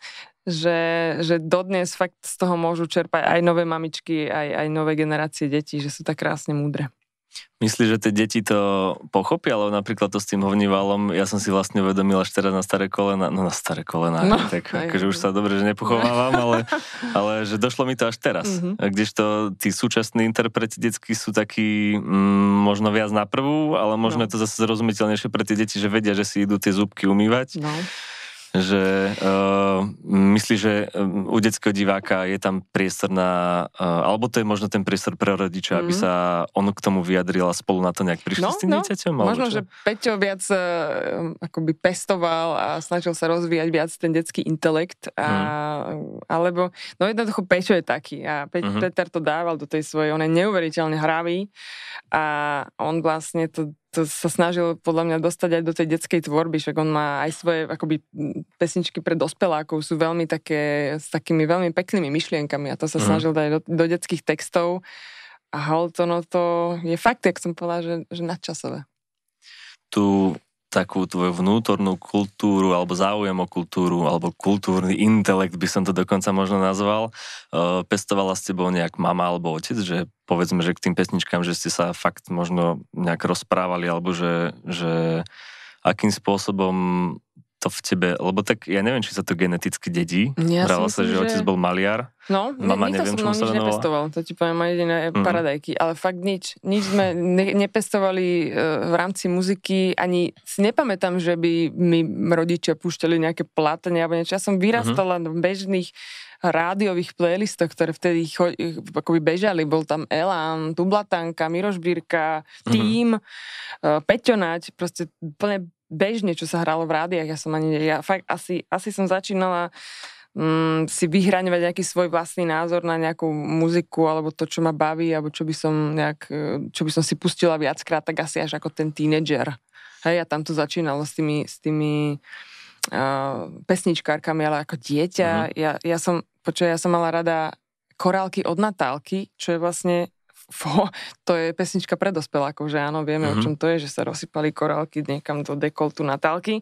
že, že dodnes fakt z toho môžu čerpať aj nové mamičky, aj, aj nové generácie detí, že sú tak krásne múdre. Myslíš, že tie deti to pochopia, ale napríklad to s tým Hovnivalom, ja som si vlastne uvedomil až teraz na staré kolena, no na staré kolena, no, tak akože už sa dobre, že nepochovávam, ale, ale že došlo mi to až teraz. Mm-hmm. Kdežto tí súčasní interpreti detskí sú takí mm, možno viac na prvú, ale možno no. je to zase zrozumiteľnejšie pre tie deti, že vedia, že si idú tie zúbky umývať. No. Že uh, myslíš, že u detského diváka je tam priestor na, uh, alebo to je možno ten priestor pre rodiča, mm. aby sa on k tomu vyjadril a spolu na to nejak prišli no, s tým no. dieťaťom? Možno, čo? že Peťo viac uh, akoby pestoval a snažil sa rozvíjať viac ten detský intelekt, a, mm. alebo, no jednoducho Peťo je taký a Pe- mm-hmm. Peter to dával do tej svojej, on je neuveriteľne hravý a on vlastne to to sa snažil podľa mňa dostať aj do tej detskej tvorby, však on má aj svoje akoby pesničky pre dospelákov, sú veľmi také, s takými veľmi peknými myšlienkami a to sa mm. snažil dať do, do detských textov a hol to, no to je fakt, jak som povedala, že, že nadčasové. Tu takú tvoju vnútornú kultúru alebo záujem o kultúru alebo kultúrny intelekt by som to dokonca možno nazval. Pestovala s tebou nejak mama alebo otec, že povedzme, že k tým pesničkám, že ste sa fakt možno nejak rozprávali alebo že, že akým spôsobom to v tebe, lebo tak ja neviem, či sa to geneticky dedí. Ja Hrala sa, že, že otec bol maliar. No, mama nikto neviem, som mnou nič nepestoval. To ti poviem aj jediné mm. paradajky. Ale fakt nič. Nič sme ne, nepestovali v rámci muziky. Ani si nepamätám, že by mi rodičia púšťali nejaké plátne alebo niečo. Ja som vyrastala mm-hmm. v bežných rádiových playlistoch, ktoré vtedy cho, akoby bežali. Bol tam Elán, Tublatanka, Miroš Birka, Tým, mm-hmm. Peťo Nať. Proste plne bežne, čo sa hralo v rádiách. Ja som ani, ja fakt asi, asi som začínala mm, si vyhraňovať nejaký svoj vlastný názor na nejakú muziku, alebo to, čo ma baví, alebo čo by som nejak, čo by som si pustila viackrát, tak asi až ako ten tínedžer. Hej, a tam to začínalo s tými, s tými uh, pesničkárkami, ale ako dieťa, uh-huh. ja, ja som, počuaj, ja som mala rada Korálky od Natálky, čo je vlastne Fo, to je pesnička pre dospelákov, že áno, vieme, mm-hmm. o čom to je, že sa rozsypali korálky niekam do dekoltu Natálky.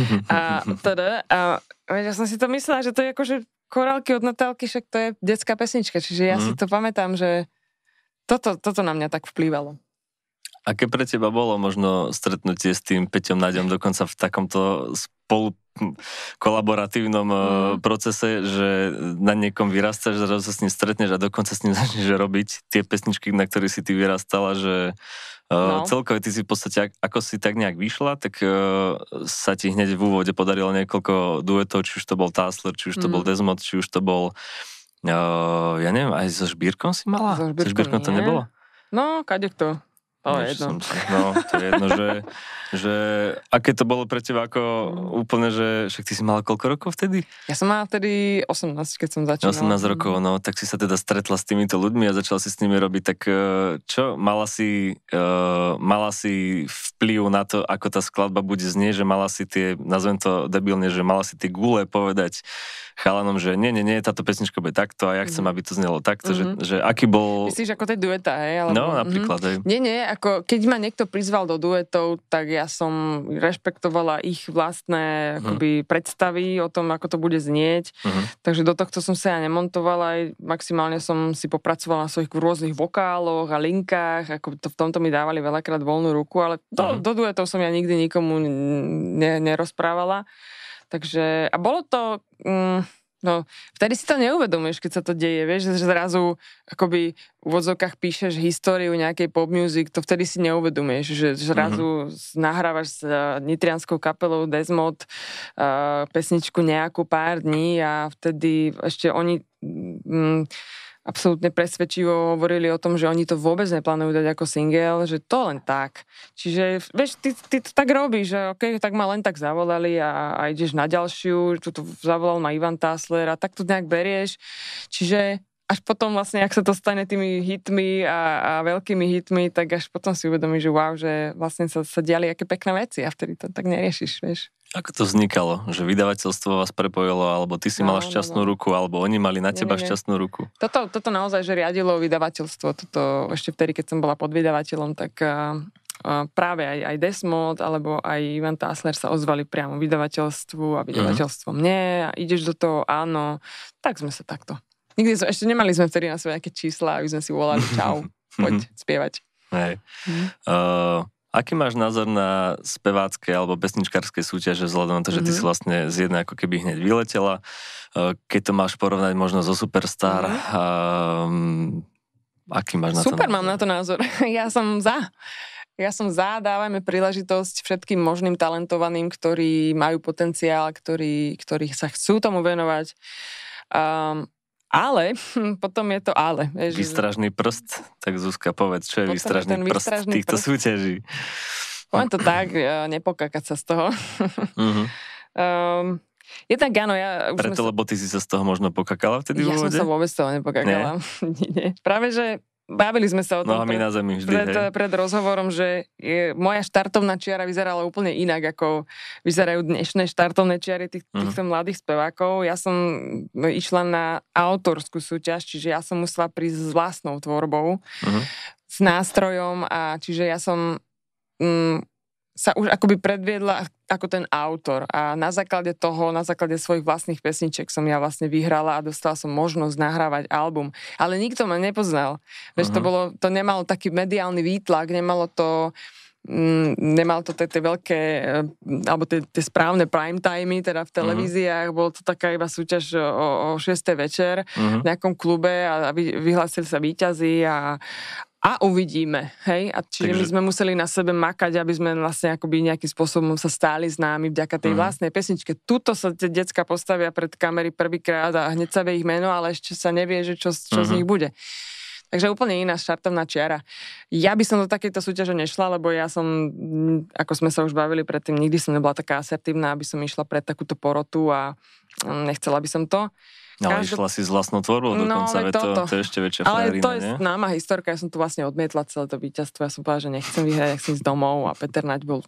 A teda, a ja som si to myslela, že to je akože Korálky od Natálky, však to je detská pesnička, čiže ja mm-hmm. si to pamätám, že toto, toto na mňa tak vplývalo. Aké pre teba bolo možno stretnutie s tým Peťom Naďom dokonca v takomto spolu kolaboratívnom mm. procese, že na niekom vyrastáš, zrazu sa s ním stretneš a dokonca s ním začneš robiť tie pesničky, na ktorých si ty vyrastala, že no. uh, celkovo ty si v podstate, ako si tak nejak vyšla, tak uh, sa ti hneď v úvode podarilo niekoľko duetov, či už to bol Tásler, či už to mm. bol Desmod, či už to bol uh, ja neviem, aj so Žbírkom si mala? So Žbírkom, so Žbírkom to nebolo? No, kadek to. To je jedno. Som, no, to je jedno, že, že aké to bolo pre teba ako mm. úplne, že však ty si mala koľko rokov vtedy? Ja som mala vtedy osemnásť, keď som začala. osemnásť rokov, no, tak si sa teda stretla s týmito ľuďmi a začala si s nimi robiť, tak čo, mala si, uh, mala si vplyv na to, ako tá skladba bude znieť, že mala si tie, nazvem to debilne, že mala si tie gule povedať chalanom, že nie, nie, nie, táto pesnička bude takto a ja chcem, aby to znelo takto, mm-hmm. že, že aký bol... Myslíš, ako tej dueta, hej? Alebo... No, napríklad, hej. Mm-hmm. Nie, nie, ako keď ma niekto prizval do duetov, tak ja som rešpektovala ich vlastné mm-hmm. akoby predstavy o tom, ako to bude znieť, mm-hmm. takže do tohto som sa ja nemontovala, aj maximálne som si popracovala na svojich rôznych vokáloch a linkách, ako to, v tomto mi dávali veľakrát voľnú ruku, ale do, mm-hmm. do duetov som ja nikdy nikomu ne, nerozprávala. Takže, a bolo to... Mm, no, vtedy si to neuvedomuješ, keď sa to deje, vieš, že zrazu akoby v úvodzovkách píšeš históriu nejakej pop music, to vtedy si neuvedomuješ, že zrazu mm-hmm. nahrávaš s uh, nitrianskou kapelou Desmod uh, pesničku nejakú pár dní a vtedy ešte oni... Mm, absolútne presvedčivo hovorili o tom, že oni to vôbec neplánujú dať ako single, že to len tak. Čiže, vieš, ty, ty to tak robíš, že okej, okay, tak ma len tak zavolali a, a ideš na ďalšiu, tu to zavolal ma Ivan Tásler a tak to nejak berieš. Čiže až potom vlastne, ak sa to stane tými hitmi a, a veľkými hitmi, tak až potom si uvedomíš, že wow, že vlastne sa, sa diali aké pekné veci a vtedy to tak neriešiš, vieš. Ako to vznikalo? Že vydavateľstvo vás prepojilo, alebo ty si no, mala šťastnú no, no. ruku, alebo oni mali na teba nie, nie, nie. šťastnú ruku? Toto, toto naozaj, že riadilo vydavateľstvo. Toto ešte vtedy, keď som bola podvydavateľom, tak uh, uh, práve aj, aj Desmod, alebo aj Ivan Tásler sa ozvali priamo vydavateľstvu a vydavateľstvo uh-huh. mne a ideš do toho, áno. Tak sme sa takto. Nikdy sme, ešte nemali sme vtedy na sebe nejaké čísla, aby sme si volali čau, poď spievať. Hej. Uh-huh. Uh... Aký máš názor na spevácké alebo pesničkárske súťaže vzhľadom na to, že ty mm-hmm. si vlastne z jednej ako keby hneď vyletela? Keď to máš porovnať možno so Superstar, mm-hmm. um, aký máš na to Super názor? Mám na to názor. Ja som za. Ja som za, dávajme príležitosť všetkým možným talentovaným, ktorí majú potenciál, ktorí, ktorí sa chcú tomu venovať. Um, Ale, potom je to ale. Vieš, výstražný prst, tak Zuzka, povedz, čo je výstražný prst výstražný týchto prst. súťaží? Poviem to tak, nepokakať sa z toho. Uh-huh. um, je tak, áno, ja... Preto, sa... lebo ty si sa z toho možno pokakala vtedy ja v úvode? Ja som sa vôbec z toho nepokakala. Nie? nie. Práve, že bavili sme sa o tom pred, na zemi vždy, pred, pred rozhovorom, že je, moja štartovná čiara vyzerala úplne inak, ako vyzerajú dnešné štartovné čiary tých, uh-huh. týchto mladých spevákov. Ja som išla na autorskú súťaž, čiže ja som musela prísť s vlastnou tvorbou, uh-huh. s nástrojom a čiže ja som mm, sa už akoby predviedla ako ten autor a na základe toho, na základe svojich vlastných pesniček som ja vlastne vyhrala a dostala som možnosť nahrávať album. Ale nikto ma nepoznal. Veď uh-huh. to bolo, to nemalo taký mediálny výtlak, nemalo to mm, nemalo to tie veľké alebo tie správne prime timey teda v televíziách, uh-huh. bolo to taká iba súťaž o, o šiestej večer uh-huh. v nejakom klube a vy, vyhlásili sa víťazi a A uvidíme, hej? A čiže Takže... my sme museli na sebe makať, aby sme vlastne akoby nejakým spôsobom sa stáli známi vďaka tej uh-huh. vlastnej pesničke. Tuto sa tie decka postavia pred kamery prvýkrát a hneď sa vie ich meno, ale ešte sa nevie, že čo, čo uh-huh. z nich bude. Takže úplne iná štartovná čiara. Ja by som do takejto súťaže nešla, lebo ja som, ako sme sa už bavili predtým, nikdy som nebola taká asertívna, aby som išla pred takúto porotu a nechcela by som to. Ale Každop... išla si s vlastnou tvorbou dokonca, no, to, to je ešte väčšia frajerina, nie? Ale to je nie? známa historka, ja som tu vlastne odmietla celé to víťazstvo, ja som povedala, že nechcem vyhrať, ja chcem ísť domov a Peter Naď bol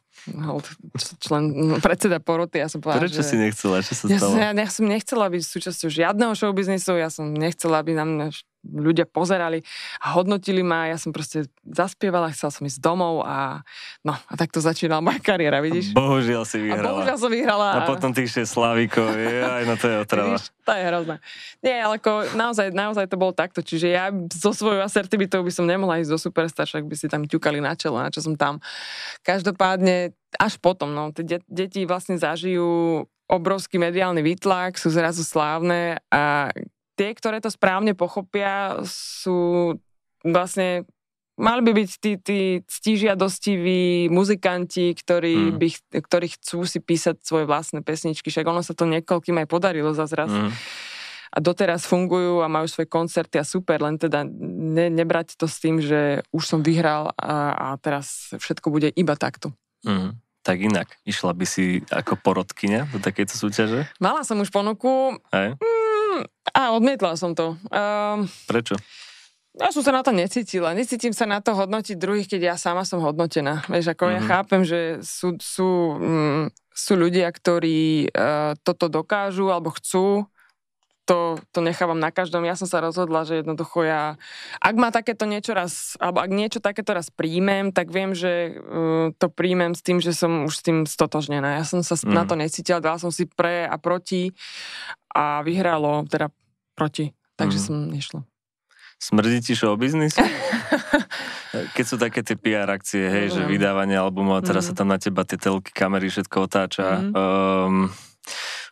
člen, predseda poroty, ja som povedala, Prečo že... si nechcela, čo sa ja stalo? Som, ja, ja som nechcela byť súčasťou žiadneho showbiznisu, ja som nechcela, aby na mňa ľudia pozerali a hodnotili ma, ja som proste zaspievala, chcela som ísť domov a no, a tak to začínala moja kariéra, vidíš? Bohužiaľ si vyhrala. A bohužiaľ som vyhrala. A, a potom tých šesť Slavíkov, aj no to je otrava. Vidíš, to je hrozné. Nie, ale ako naozaj, naozaj to bolo takto, čiže ja so svojou asertivitou by som nemohla ísť do Superstar, však by si tam ťukali na čelo, na čo som tam. Každopádne, až potom, no, tie de- deti vlastne zažijú obrovský mediálny výtlak, sú zrazu slávne a tie, ktoré to správne pochopia, sú vlastne, mali by byť tí, tí ctižiadostiví muzikanti, ktorí, mm. by, ktorí chcú si písať svoje vlastné pesničky, však ono sa to niekoľkým aj podarilo zazraz. Mm. A doteraz fungujú a majú svoje koncerty a super, len teda ne, nebrať to s tým, že už som vyhral a, a teraz všetko bude iba takto. Mm. Tak inak, išla by si ako porodkyňa do takejto súťaže? Mala som už ponuku. Hej. Mm, a odmietla som to. Um, Prečo? Ja som sa na to necítila. Necítim sa na to hodnotiť druhých, keď ja sama som hodnotená. Vieš, ako mm-hmm. ja chápem, že sú, sú, mm, sú ľudia, ktorí uh, toto dokážu alebo chcú. To, to nechávam na každom. Ja som sa rozhodla, že jednoducho ja, ak ma takéto niečo raz, alebo ak niečo takéto raz príjmem, tak viem, že uh, to príjmem s tým, že som už s tým stotožnená. Ja som sa mm. na to necítila, dala som si pre a proti a vyhralo teda proti. Takže mm. som nešla. Smrdí ti show business? Keď sú také tie pé er akcie, hej, mm. že vydávanie albumu a teraz mm. sa tam na teba tie telky, kamery, všetko otáča. Mm. Um,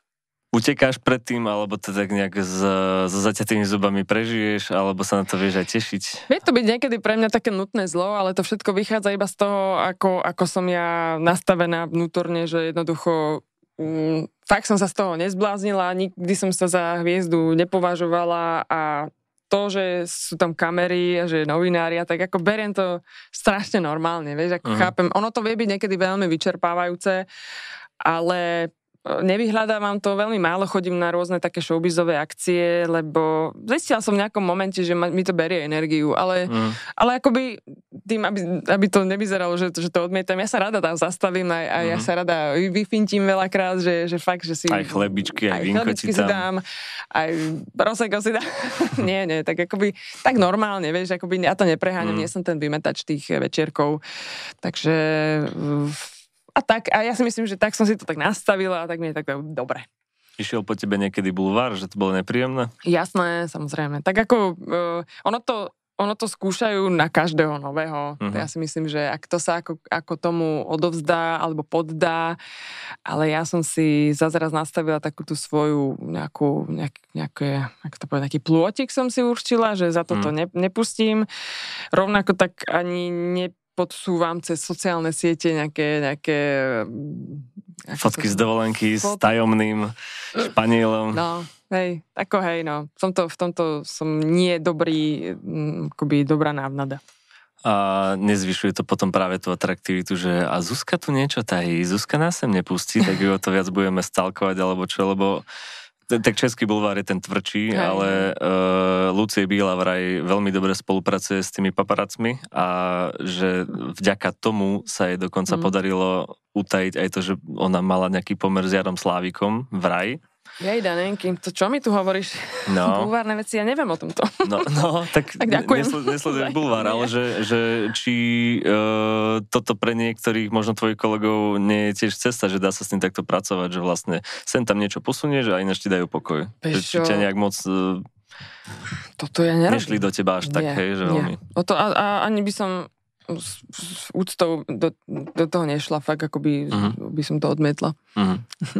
utekáš pred tým, alebo to tak nejak s, s zaťatými zubami prežiješ, alebo sa na to vieš aj tešiť? Vie to byť niekedy pre mňa také nutné zlo, ale to všetko vychádza iba z toho, ako, ako som ja nastavená vnútorne, že jednoducho um, fakt som sa z toho nezbláznila, nikdy som sa za hviezdu nepovažovala a to, že sú tam kamery a že novinári a tak ako beriem to strašne normálne, vieš, ako uh-huh. chápem. Ono to vie byť niekedy veľmi vyčerpávajúce, ale nevyhľadávam to, veľmi málo chodím na rôzne také showbizové akcie, lebo zistila som v nejakom momente, že ma, mi to berie energiu, ale, mm. ale akoby tým, aby, aby to nevyzeralo, že, že to odmietam, ja sa rada tam zastavím a, a mm. ja sa rada vyfintím veľakrát, že, že fakt, že si... Aj chlebičky, aj, aj vínko ti si dám, aj prosecco si dám. nie, nie, tak akoby, tak normálne, vieš, akoby ja to nepreháňam, mm. nie som ten vymetač tých večierkov, takže... A tak, a ja si myslím, že tak som si to tak nastavila a tak mi je tak dobre. Išiel po tebe niekedy bulvár, že to bolo nepríjemné? Jasné, samozrejme. Tak ako uh, ono, to, ono to skúšajú na každého nového. Uh-huh. Ja si myslím, že ak to sa ako, ako tomu odovzdá alebo poddá, ale ja som si zazraz nastavila takú tú svoju nejakú, nejak, nejaké, ako to povedať, taký plôtik som si určila, že za toto uh-huh. ne, nepustím. Rovnako tak ani ne podsúvam cez sociálne siete nejaké... nejaké fotky z dovolenky fot... s tajomným Španielom. No, hej, ako hej, no. V tomto, v tomto som nie dobrý, akoby dobrá návnada. A nezvyšuje to potom práve tú atraktivitu, že a Zuzka tu niečo tají, Zuzka nás sem nepustí, tak ju to viac budeme stalkovať, alebo čo, lebo tak český bulvár je ten tvrdší, aj, ale uh, Lucie Bíla vraj veľmi dobre spolupracuje s tými paparacmi a že vďaka tomu sa jej dokonca mm. podarilo utajiť aj to, že ona mala nejaký pomer s Jarom Slávikom vraj. Jej, Danenky, to čo mi tu hovoríš? No. Bulvárne veci, ja neviem o tomto. No, no tak, tak nesl- nesleduješ bulvár, ale že, že či uh, toto pre niektorých, možno tvojich kolegov, nie je tiež cesta, že dá sa s tým takto pracovať, že vlastne sem tam niečo posunieš a ináč ti dajú pokoj. Že či ťa nejak moc... Uh, toto ja nerobím. Nešli do teba až tak, nie, hej, že nie. Veľmi. O to, a, a ani by som s, s úctou do, do toho nešla, fakt akoby uh-huh. by som to odmietla. Uh-huh.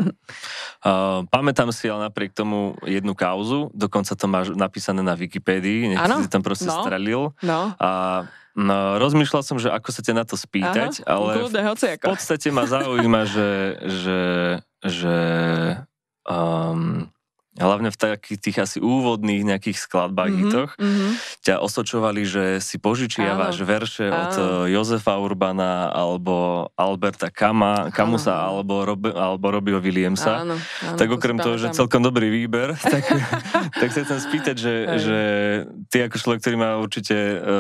uh, pamätám si ale napriek tomu jednu kauzu, dokonca to máš napísané na Wikipédii, niekto si tam proste no. strelil no. a no, rozmýšľal som, že ako sa ťa na to spýtať, Aha, ale v, v podstate ma zaujíma, že, že, že um, hlavne v takých tých asi úvodných nejakých skladbách mm-hmm, hitoch, mm-hmm. ťa osočovali, že si požičiavaš verše áno. od Jozefa Urbana alebo Alberta Kama, Camusa alebo, Rob, alebo Robbieho Williamsa. Áno, áno, tak okrem to toho, že celkom dobrý výber, tak, tak sa chcem spýtať, že, že ty ako človek, ktorý má určite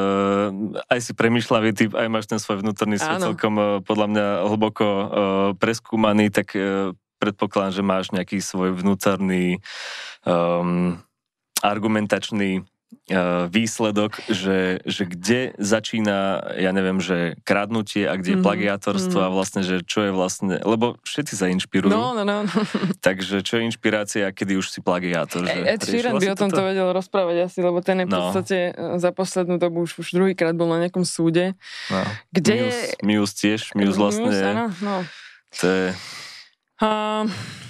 uh, aj si premýšľavý typ, aj máš ten svoj vnútorný svet celkom uh, podľa mňa hlboko uh, preskúmaný, tak uh, predpokladám, že máš nejaký svoj vnútorný um, argumentačný uh, výsledok, že, že kde začína, ja neviem, že kradnutie a kde je plagiátorstvo mm-hmm. a vlastne, že čo je vlastne, lebo všetci sa inšpirujú. No, no, no. Takže čo je inšpirácia a kedy už si plagiátor? Ed Sheeran by o tomto toto? vedel rozprávať asi, lebo ten je v podstate no. za poslednú dobu už, už druhýkrát bol na nejakom súde. No. Kde Muse, Muse tiež, Muse vlastne. Muse, áno, no. To je... Uh,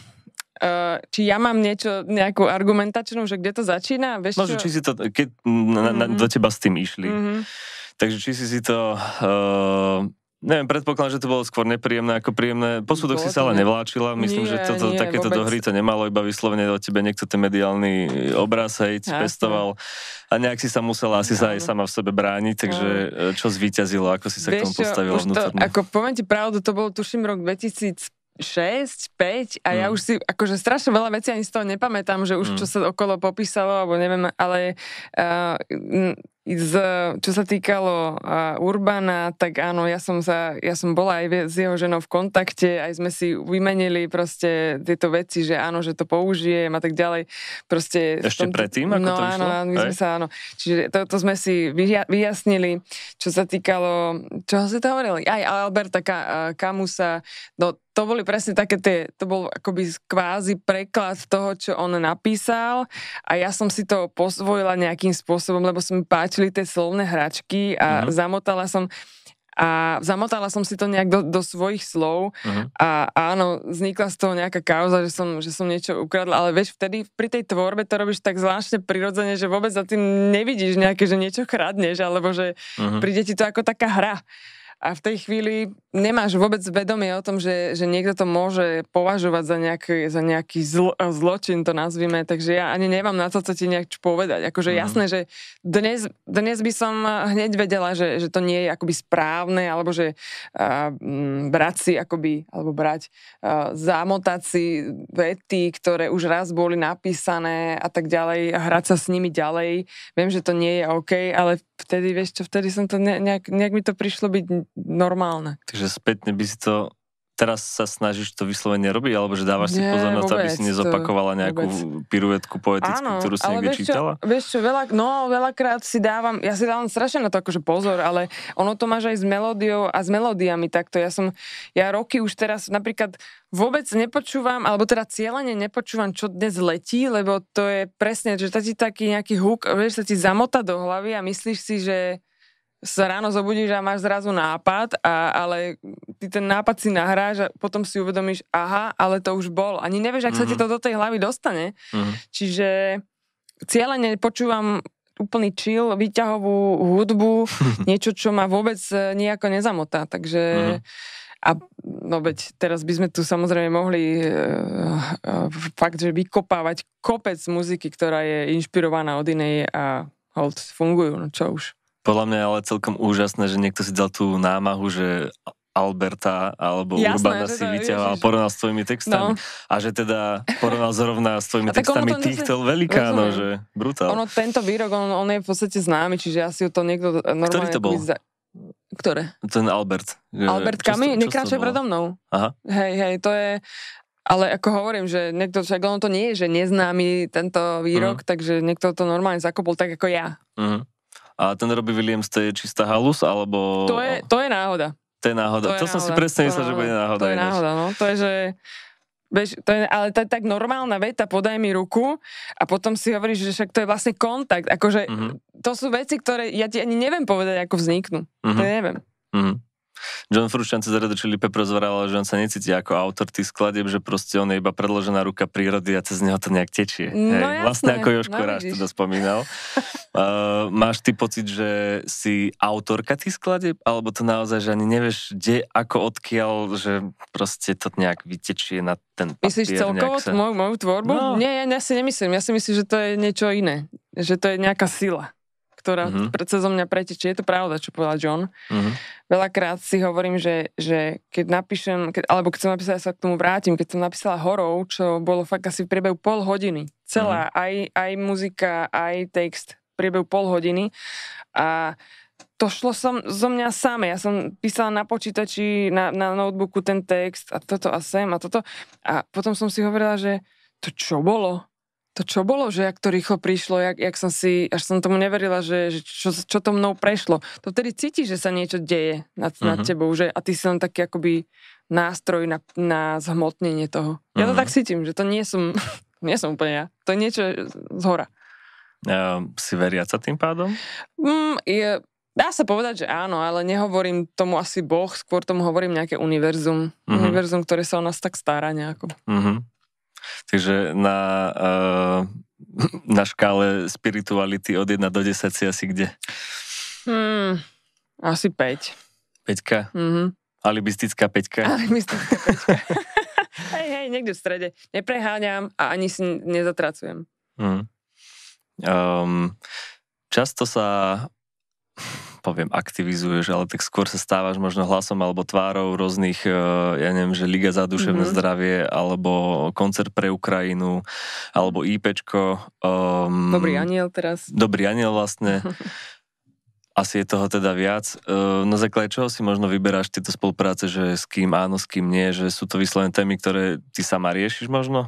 uh, či ja mám niečo, nejakú argumentačnú, že kde to začína? Vieš no, že či si to, keď na, na, mm-hmm. do teba s tým išli. Mm-hmm. Takže či si si to, uh, neviem, predpokladám, že to bolo skôr nepríjemné ako príjemné. Posudok si sa ale nevláčila. Myslím, nie, že toto, nie, takéto vôbec. Do hry to nemalo, iba vyslovene od tebe niekto ten mediálny obraz hej, pestoval. A nejak si sa musela asi sa aj sama v sebe brániť, takže čo zvíťazilo, ako si sa vieš, k tomu postavila vnútorne? Ako poviem ti pravdu, to bol tuším rok dvetisíc šesť, päť a mm. ja už si, akože strašne veľa vecí ani z toho nepamätám, že už mm. čo sa okolo popísalo, alebo neviem, ale uh, z, čo sa týkalo uh, Urbana, tak áno, ja som sa, ja som bola aj s jeho ženou v kontakte, aj sme si vymenili proste tieto veci, že áno, že to použijem a tak ďalej. Proste ešte tom, predtým, ako no, to išlo? No áno, my sme sa, áno. Čiže to, to sme si vyjasnili, čo sa týkalo, čo si to hovorili? Aj Alberta Camusa, no to boli presne také tie, to bol akoby kvázi preklad toho, čo on napísal a ja som si to posvojila nejakým spôsobom, lebo som mi páčili tie slovné hračky a mm-hmm. zamotala som a zamotala som si to nejak do, do svojich slov uh-huh. a áno, vznikla z toho nejaká kauza, že som, že som niečo ukradla, ale vieš, vtedy pri tej tvorbe to robíš tak zvláštne prirodzene, že vôbec za tým nevidíš nejaké, že niečo kradneš, alebo že uh-huh. príde ti to ako taká hra. A v tej chvíli nemáš vôbec vedomie o tom, že, že niekto to môže považovať za nejaký, za nejaký zlo, zločin, to nazvime, takže ja ani nemám na to, co ti nejak povedať. Akože mm. jasné, že dnes, dnes by som hneď vedela, že, že to nie je akoby správne, alebo že uh, brať si akoby, alebo brať, uh, zamotať si vety, ktoré už raz boli napísané a tak ďalej a hrať sa s nimi ďalej. Viem, že to nie je OK, ale vtedy, vieš čo, vtedy som to ne, nejak, nejak mi to prišlo byť normálne. Takže spätne by si to teraz sa snažíš to vyslovene robiť, alebo že dávaš si pozor na to, aby si nezopakovala nejakú vôbec. Piruetku poetickú, áno, ktorú si niekde čítala? Vieš čo, veľa, no veľakrát si dávam, ja si dávam strašne na to akože pozor, ale ono to máš aj s melódiou a s melódiami takto. Ja som, ja roky už teraz napríklad vôbec nepočúvam, alebo teda cieľene nepočúvam, čo dnes letí, lebo to je presne, že to ti taký nejaký huk, vieš, sa ti zamota do hlavy a myslíš si, že sa ráno zobudíš a máš zrazu nápad, a, ale ty ten nápad si nahráš a potom si uvedomíš, aha, ale to už bol. Ani nevieš, ak mm-hmm. sa ti to do tej hlavy dostane. Mm-hmm. Čiže cieľene počúvam úplný chill, výťahovú hudbu, niečo, čo ma vôbec nejako nezamotá. Takže mm-hmm. a no veď teraz by sme tu samozrejme mohli uh, uh, fakt, že vykopávať kopec muziky, ktorá je inšpirovaná od inej a hold, fungujú, no čo už. Podľa mňa je ale celkom úžasné, že niekto si dal tú námahu, že Alberta alebo jasné, Urbana si vyťahoval a porovnal s tvojimi textami. No. A že teda porovnal zrovna s tvojimi textami týchto velikánov, že brutál. Ono, tento výrok, on, on je v podstate známy, čiže asi to niekto normálne... Ktorý to bol? Za... Ktoré? Ten Albert. Albert Camus? Nekráčaj predo mnou. Aha. Hej, hej, to je... Ale ako hovorím, že niekto, však ono to nie je, že neznámy tento výrok, uh-huh. takže niekto to normálne zakopol tak ako ja. Uh-huh. A ten Robbie Williams, to je čistá halus, alebo... To je, to je náhoda. To je náhoda. To, to je som náhoda. Si presne myslel, že bude náhoda. To je náhoda, no. To je, že... Vieš, to je, ale to je tak normálna veta, podaj mi ruku a potom si hovoríš, že však to je vlastne kontakt. Akože uh-huh. to sú veci, ktoré ja ti ani neviem povedať, ako vzniknú. Uh-huh. To neviem. Uh-huh. John Frusciante z Red Hot Chili Peppers zvaral, že on sa necíti ako autor tých skladieb, že proste on je iba predložená ruka prírody a cez neho to nejak tečie. No, hej. Jasné, vlastne ako Jožko no, Ráš teda spomínal. uh, máš ty pocit, že si autorka tých skladieb, alebo to naozaj, že ani nevieš, kde, ako, odkiaľ, že proste to nejak vytečie na ten papier. Myslíš celkovo sa... moju, moju tvorbu? No. Nie, ja, ja si nemyslím. Ja si myslím, že to je niečo iné. Že to je nejaká sila, ktorá uh-huh. predsa zo mňa pretečie. Je to pravda, čo povedal John. Uh-huh. Veľakrát si hovorím, že, že keď napíšem, keď, alebo keď som napísala, ja sa k tomu vrátim, keď som napísala Horov, čo bolo fakt asi v priebehu pol hodiny. Celá, uh-huh. aj, aj muzika, aj text, v priebehu pol hodiny. A to šlo som zo mňa samé. Ja som písala na počítači, na, na notebooku ten text a toto a sem a toto. A potom som si hovorila, že to čo bolo? To čo bolo, že jak to rýchlo prišlo, jak, jak som si, až som tomu neverila, že, že čo, čo to mnou prešlo. To vtedy cítiš, že sa niečo deje nad, uh-huh. nad tebou, že, a ty si len taký akoby nástroj na, na zhmotnenie toho. Ja uh-huh. to tak cítim, že to nie som, nie som úplne ja. To je niečo zhora. Uh, si veriaca tým pádom? Mm, je, dá sa povedať, že áno, ale nehovorím tomu asi Boh, skôr tomu hovorím nejaké univerzum. Uh-huh. Univerzum, ktoré sa o nás tak stará nejako. Mhm. Takže na, uh, na škále spirituality od jedna do desať si asi kde? Hmm, asi päť. Peťka? Mhm. Alibistická peťka? Alibistická peťka. hej, hej, niekde v strede. Nepreháňam a ani si nezatracujem. Mhm. Um, často sa... poviem, aktivizuješ, ale tak skôr sa stávaš možno hlasom alebo tvárou rôznych, ja neviem, že Liga za duševné mm-hmm. zdravie, alebo Koncert pre Ukrajinu, alebo IPčko. Um, Dobrý aniel teraz. Dobrý aniel vlastne. Asi je toho teda viac. Na základe čoho si možno vyberáš tieto spolupráce, že s kým áno, s kým nie, že sú to vyslovené témy, ktoré ty sama riešiš možno?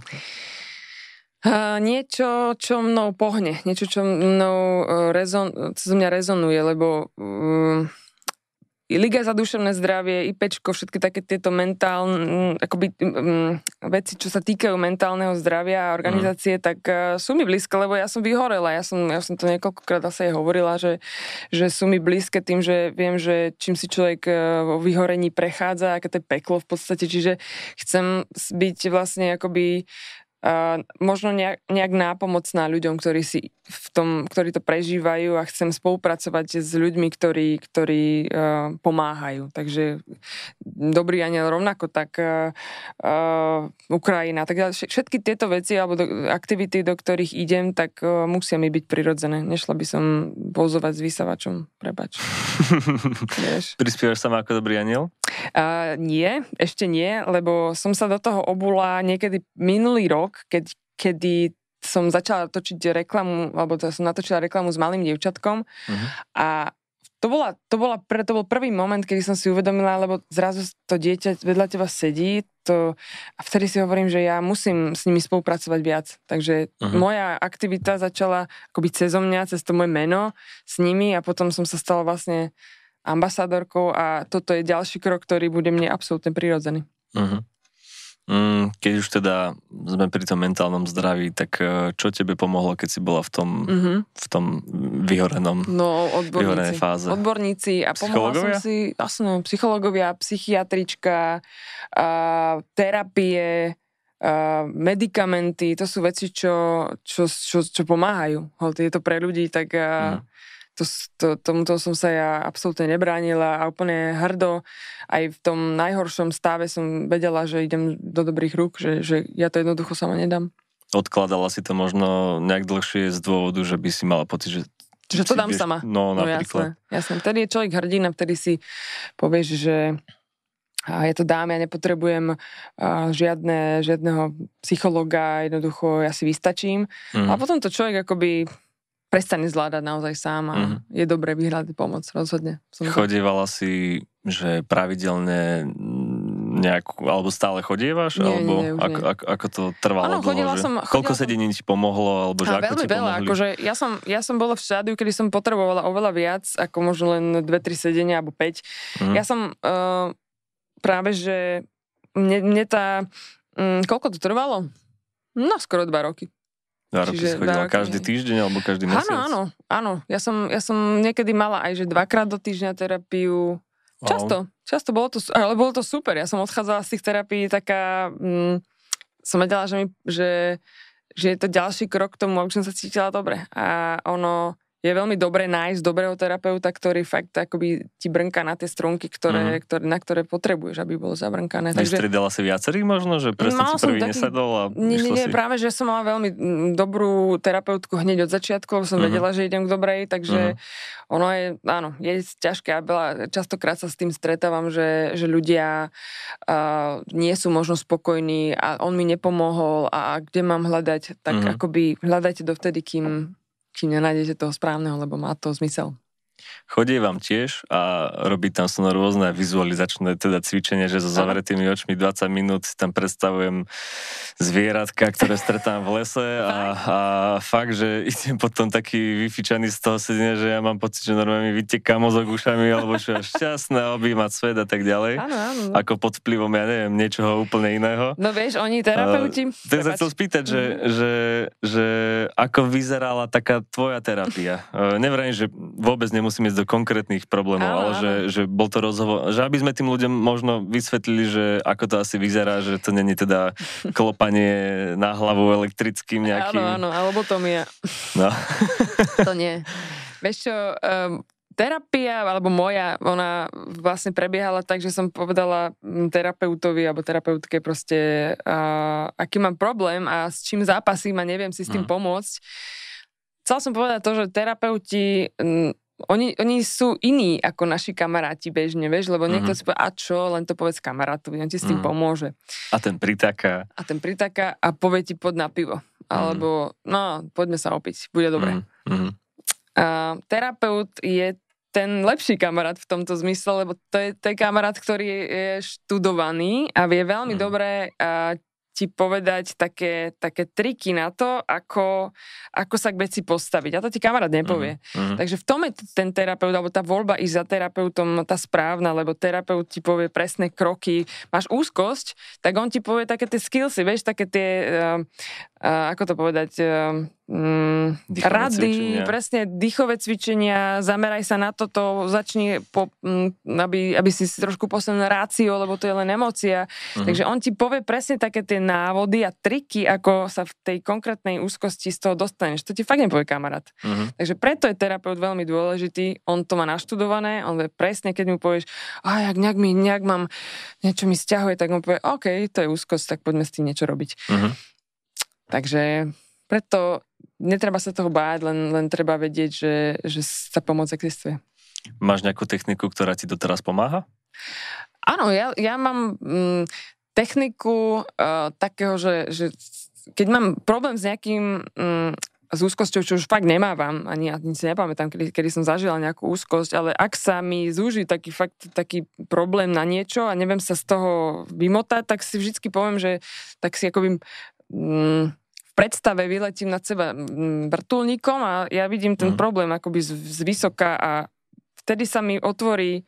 Uh, niečo, čo mnou pohne, niečo, čo mnou uh, rezon, čo mňa rezonuje, lebo uh, i Liga za duševné zdravie, IPčko, všetky také tieto mentálne, akoby um, veci, čo sa týkajú mentálneho zdravia a organizácie, mm. tak uh, sú mi blízke, lebo ja som vyhorela. Ja som, ja som to niekoľkokrát asi aj hovorila, že, že sú mi blízke tým, že viem, že čím si človek uh, vo vyhorení prechádza, aké to je peklo v podstate, čiže chcem byť vlastne akoby Uh, možno nejak, nejak nápomocná ľuďom, ktorí si v tom, ktorí to prežívajú a chcem spolupracovať s ľuďmi, ktorí, ktorí uh, pomáhajú. Takže Dobrý aniel rovnako, tak uh, uh, Ukrajina, tak všetky tieto veci alebo do, aktivity, do ktorých idem, tak uh, musia mi byť prirodzené. Nešla by som pozovať s vysavačom, prepáč. Prispievaš sama ako Dobrý aniel? Uh, nie, ešte nie, lebo som sa do toho obula niekedy minulý rok, Keď, kedy som začala točiť reklamu, alebo to som natočila reklamu s malým dievčatkom uh-huh. a to, bola, to, bola, to bol prvý moment, kedy som si uvedomila, lebo zrazu to dieťa vedľa teba sedí to, a vtedy si hovorím, že ja musím s nimi spolupracovať viac. Takže uh-huh. moja aktivita začala akoby cezo mňa, cez to moje meno s nimi a potom som sa stala vlastne ambasádorkou a toto je ďalší krok, ktorý bude mne absolútne prirodzený. Uh-huh. Mm, keď už teda sme pri tom mentálnom zdraví, tak čo tebe pomohlo, keď si bola v tom, mm-hmm. v tom vyhorenom, no, odborníci, fáze? Odborníci a pomohla som si, jasne, psychológovia, psychiatrička, a, terapie, a, medikamenty, to sú veci, čo, čo, čo, čo pomáhajú. Je to pre ľudí, tak... A, mm. To, to, tomuto som sa ja absolútne nebránila a úplne hrdo aj v tom najhoršom stave som vedela, že idem do dobrých rúk, že, že ja to jednoducho sama nedám. Odkladala si to možno nejak dlhšie z dôvodu, že by si mala pocit, že... Že to dám vieš, sama. No, napríklad. No jasné, jasné. Vtedy je človek hrdina, vtedy si povieš, že a ja to dám, ja nepotrebujem uh, žiadne, žiadneho psychologa, jednoducho ja si vystačím. Mm. A potom to človek akoby prestane zvládať naozaj sám a mm-hmm. je dobré vyhľadať pomoc, rozhodne. Som Chodievala to... si, že pravidelne nejakú, alebo stále chodievaš? Nie, alebo nie, nie, ako, ako, ako to trvalo ano, dlho? Som, koľko sedení ti pomohlo? Alebo že ako veľmi ti veľa, pomohli? akože ja som, ja som bola v štádiu, kedy som potrebovala oveľa viac, ako možno len dve tri sedenia, alebo päť. Mm-hmm. Ja som uh, práve, že mne, mne tá... Um, koľko to trvalo? No, skoro dva roky. Dva roky si chodila každý týždeň alebo každý mesiac? Áno, áno, áno. Ja som, ja som niekedy mala aj, že dvakrát do týždňa terapiu. Wow. Často, často bolo to, ale bolo to super. Ja som odchádzala z tých terapií taká, mm, som vedela, že, mi, že, že je to ďalší krok k tomu, aby som sa cítila dobre. A ono je veľmi dobre nájsť dobrého terapeuta, ktorý fakt akoby ti brnká na tie strunky, ktoré, mm. ktoré, na ktoré potrebuješ, aby bolo zabrnkané. Vystriedala si viacerých možno, že presne si prvý taký... nesadol a nie, nie, nie, si... práve, že som mala veľmi dobrú terapeutku hneď od začiatku, som mm. vedela, že idem k dobrej, takže mm. ono je, áno, je ťažké a veľa, častokrát sa s tým stretávam, že, že ľudia uh, nie sú možno spokojní a on mi nepomohol a kde mám hľadať, tak mm. akoby hľadajte dovtedy, kým kým nenájdete toho správneho, lebo má to zmysel. Chodievam tiež a robí tam sú rôzne vizualizačné teda cvičenia, že so zavretými očmi dvadsať minút si tam predstavujem zvieratka, ktoré stretám v lese a, a fakt, že idem potom taký vyfičaný z toho sedenia, že ja mám pocit, že normálne mi vyteká mozog ušami alebo čo šťastné, objímať svet a tak ďalej. Áno, áno. Ako pod vplyvom, ja neviem, niečoho úplne iného. No vieš, oni terapeuti... Uh, tak sa chcel spýtať, že, mm. že, že ako vyzerala taká tvoja terapia. Uh, nevrajím, že vôbec nemusím ísť do konkrétnych problémov, áno, ale áno. Že, že bol to rozhovor, že aby sme tým ľuďom možno vysvetlili, že ako to asi vyzerá, že to není teda klopanie na hlavu elektrickým nejakým. Áno, áno, alebo to mi je. No. To nie. Vieš čo, um, terapia, alebo moja, ona vlastne prebiehala tak, že som povedala terapeutovi, alebo terapeutke proste, uh, aký mám problém a s čím zápasím a neviem si s tým mm. pomôcť. Chcel som povedať to, že terapeuti... Um, Oni, oni sú iní ako naši kamaráti bežne, vieš, lebo niekto mm-hmm. si povie, a čo, len to povedz kamarátovi, on ti s tým mm. pomôže. A ten pritaká. A ten pritaká a povie ti poď na pivo. Alebo, mm. no, poďme sa opiť, bude dobre. Mm-hmm. A terapeut je ten lepší kamarát v tomto zmysle, lebo to je, to je kamarát, ktorý je študovaný a vie veľmi mm. dobre a ti povedať také, také triky na to, ako, ako sa k veci postaviť. A to ti kamarát nepovie. Uh-huh. Takže v tom je ten terapeut, alebo tá voľba ísť za terapeutom, tá správna, lebo terapeut ti povie presné kroky. Máš úzkosť, tak on ti povie také tie skillsy, vieš, také tie, uh, uh, ako to povedať, uh, um, rady, cvičenia. Presne dýchové cvičenia, zameraj sa na toto, začni, po, um, aby, aby si trošku posunul rácio, lebo to je len emócia. Uh-huh. Takže on ti povie presne také tie návody a triky, ako sa v tej konkrétnej úzkosti z toho dostaneš. To ti fakt nepovie kamarát. Uh-huh. Takže preto je terapeut veľmi dôležitý. On to má naštudované, on vie presne, keď mu povieš, a jak nejak, mi, nejak mám, niečo mi sťahuje, tak on povie, OK, to je úzkosť, tak poďme s tým niečo robiť. Uh-huh. Takže preto netreba sa toho báť, len, len treba vedieť, že, že sa pomoc existuje. Máš nejakú techniku, ktorá ti doteraz pomáha? Áno, ja, ja mám... Mm, techniku uh, takého, že, že keď mám problém s nejakým um, s úzkosťou, čo už fakt nemávam, ani ja si nepamätám, kedy, kedy som zažila nejakú úzkosť, ale ak sa mi zúži taký fakt taký problém na niečo a neviem sa z toho vymotať, tak si vždycky poviem, že tak si akoby um, v predstave vyletím nad seba um, vrtuľníkom a ja vidím ten mm. problém akoby z, z vysoka a vtedy sa mi otvorí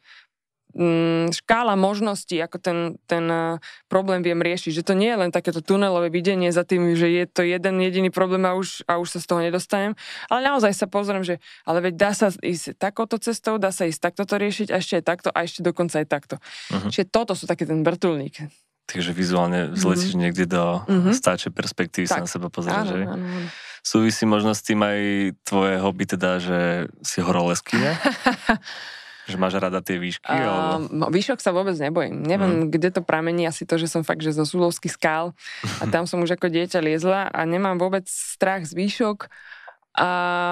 škála možností, ako ten, ten problém viem riešiť. Že to nie je len takéto tunelové videnie za tým, že je to jeden jediný problém a už, a už sa z toho nedostanem. Ale naozaj sa pozriem, že ale veď dá sa ísť takouto cestou, dá sa ísť takto to riešiť a ešte aj takto a ešte dokonca aj takto. Uh-huh. Čiže toto sú také ten vrtuľník. Takže vizuálne vzletíš uh-huh. niekde do uh-huh. stáčej perspektívy, sa na seba pozrieš, že? Áno, áno. Súvisí možno s tým aj tvoje hobby, teda, že si horoleskyňa? Že máš rada tie výšky? Uh, alebo... Výšok sa vôbec nebojím. Neviem, mm. kde to pramení, asi to, že som fakt, že zo Zulovských skál a tam som už ako dieťa liezla a nemám vôbec strach z výšok. A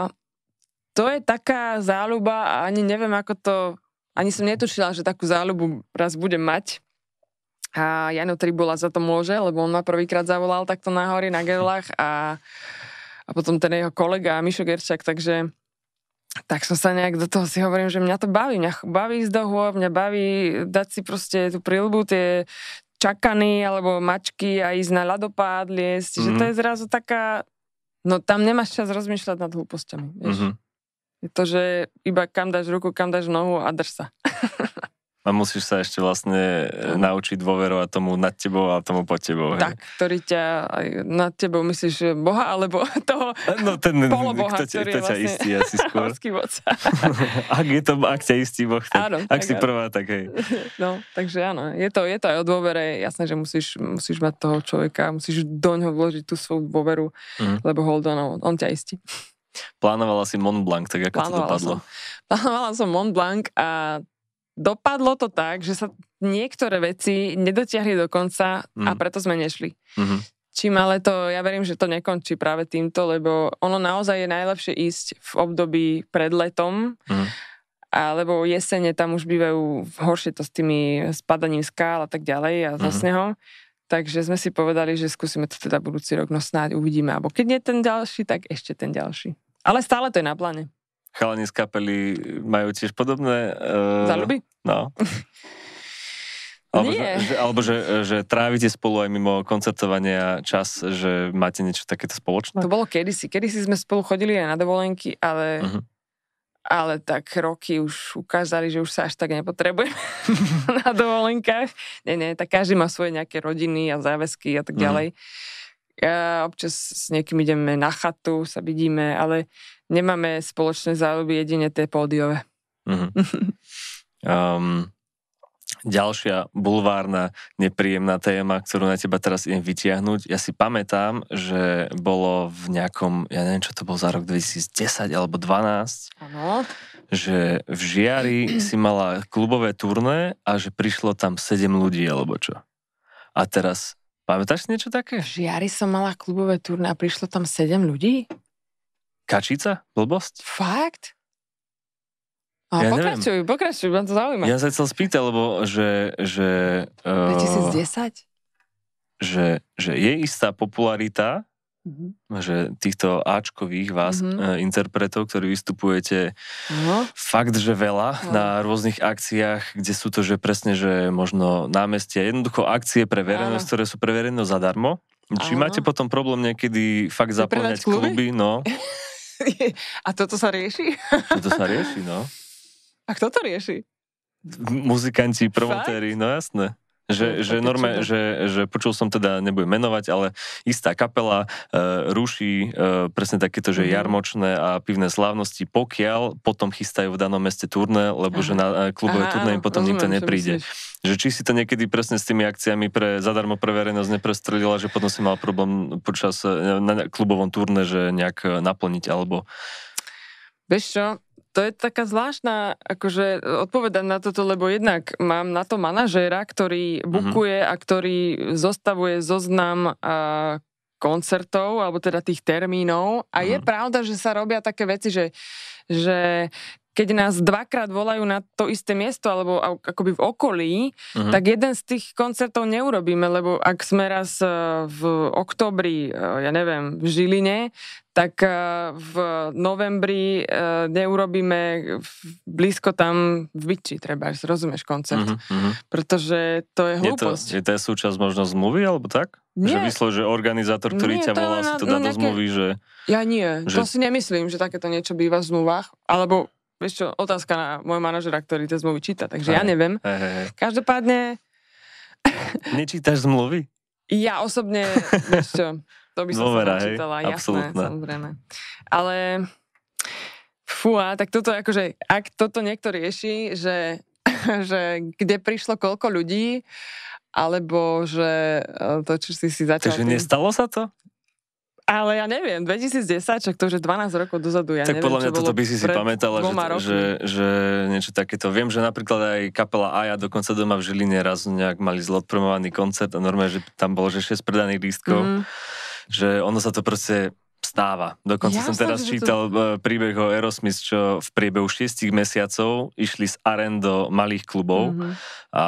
to je taká záľuba a ani neviem, ako to... Ani som netušila, že takú záľubu raz budem mať. A Jano Tribola za to môže, lebo on ma prvýkrát zavolal takto na hory, na Gerlach a, a potom ten jeho kolega Mišo Gerčak, takže... Tak som sa nejak do toho si hovorím, že mňa to baví. Mňa baví ísť do hôr, mňa baví dať si proste tú prilbu, tie čakany alebo mačky a ísť na ľadopád, liesť. Mm. Že to je zrazu taká... No tam nemáš čas rozmýšľať nad hlúpostiami, vieš. Mm-hmm. Je to, že iba kam dáš ruku, kam dáš nohu a drž sa. A musíš sa ešte vlastne no. naučiť dôverovať tomu nad tebou a tomu pod tebou. Tak, hej? Ktorý ťa aj nad tebou myslíš Boha, alebo toho no, ten, poloboha, kto, ktorý kto je vlastne ťa istí asi skôr. Horský vodca. ak, je to, ak ťa istí Boh, tak, áno, ak tak si áno. prvá, tak hej. No, takže áno, je to, je to aj o dôvere. Jasné, že musíš, musíš mať toho človeka, musíš doňho vložiť tú svoju dôveru, mm. lebo hold on, on ťa istí. Plánovala si Mont Blanc, tak ako Plánovala to dopadlo? Som. Plánovala som Mont Blanc a dopadlo to tak, že sa niektoré veci nedotiahli do konca mm. a preto sme nešli. Mm-hmm. Čím ale to, ja verím, že to nekončí práve týmto, lebo ono naozaj je najlepšie ísť v období pred letom, mm. alebo jesene tam už bývajú horšie to s tými spadaním skál a tak ďalej a zo mm-hmm. sneho. Takže sme si povedali, že skúsime to teda budúci rok, no snáď uvidíme. Alebo keď nie ten ďalší, tak ešte ten ďalší. Ale stále to je na pláne. Chalani z kapely majú tiež podobné... Uh, záľuby? No. Alebo, že, že, alebo že, že trávite spolu aj mimo koncertovania čas, že máte niečo takéto spoločné? To bolo kedysi. Kedysi sme spolu chodili aj na dovolenky, ale, uh-huh. ale tak roky už ukázali, že už sa až tak nepotrebujeme na dovolenkách. Nie, nie, tak každý má svoje nejaké rodiny a záväzky a tak ďalej. Uh-huh. Ja občas s niekým ideme na chatu, sa vidíme, ale nemáme spoločné záľuby, jedine tie pódiové. Uh-huh. um, ďalšia bulvárna nepríjemná téma, ktorú na teba teraz idem vytiahnuť. Ja si pamätám, že bolo v nejakom, ja neviem, čo to bol za rok dvetisícdesať alebo dvanásť, ano. Že v Žiari si mala klubové turné a že prišlo tam sedem ľudí, alebo čo. A teraz, pamätáš niečo také? V Žiari som mala klubové turné a prišlo tam sedem ľudí? Kačica? Blbosť? Fakt? A ja pokračuj, neviem. pokračuj, ma to zaujíma. Ja sa chcel spýtať, lebo že... že uh, dvetisícdesať? Že, že je istá popularita Mm-hmm. Že týchto áčkových vás mm-hmm. interpretov, ktorí vystupujete no. fakt, že veľa no. na rôznych akciách, kde sú to, že presne, že možno námestia, jednoducho akcie pre verejnosť, ktoré sú pre verejnosť zadarmo. Či Áno. máte potom problém niekedy fakt zaplňať kluby? No. A toto sa rieši? Toto sa rieši, no. A kto to rieši? Muzikanti, promotéri, no jasné. Že, že, normálne, že, že počul som teda, nebudem menovať, ale istá kapela e, ruší e, presne takéto, že mm. jarmočné a pivné slávnosti, pokiaľ potom chystajú v danom meste turné, lebo Aha. že na e, klubové Aha, turné im potom rozumiem, nikto nepríde. Že či si to niekedy presne s tými akciami pre zadarmo pre verejnosť neprestrelila, že potom si mal problém počas e, na klubovom turné, že nejak naplniť, alebo... Vieš čo? To je taká zvláštna, akože odpovedať na toto, lebo jednak mám na to manažéra, ktorý bukuje mm-hmm. a ktorý zostavuje zoznam a koncertov, alebo teda tých termínov. A mm-hmm. je pravda, že sa robia také veci, že, že keď nás dvakrát volajú na to isté miesto, alebo akoby v okolí, mm-hmm. tak jeden z tých koncertov neurobíme, lebo ak sme raz v októbri, ja neviem, v Žiline, tak v novembri neurobíme blízko tam v Byči, treba, rozumieš, koncert. Mm-hmm. Pretože to je hlúposť. Je to, je to súčasť možno zmluvy, alebo tak? Nie. Že myslel, že organizátor, ktorý nie, ťa volá, si to dá do zmluvy, že... Ja nie, že... to si nemyslím, že takéto niečo býva v zmluvách, alebo vieš čo, otázka na môj manažera, ktorý tie zmluvy číta, takže aj, ja neviem. Aj, aj, aj. Každopádne... Nečítaš zmluvy? Ja osobne, vieš čo, to by som Dôvera, sa čítala, jasné, absolútne. Samozrejme. Ale fúha, tak toto akože, ak toto niekto rieši, že, že kde prišlo koľko ľudí, alebo že to, čo si si začal... Takže tým... nestalo sa to? Ale ja neviem, dvetisícdesať, čak to už je dvanásť rokov dozadu, ja tak neviem, podľa mňa toto by si si pamätala, že, že, že niečo takéto. Viem, že napríklad aj kapela Aja dokonca doma v Žiline raz nejak mali zlodpromovaný koncert a normálne, že tam bolo, že šesť predaných lístkov, mm. že ono sa to proste stáva. Dokonca ja som teraz čítal to... príbeh o Aerosmith, čo v priebehu šiestich mesiacov išli z aren do malých klubov mm-hmm. a,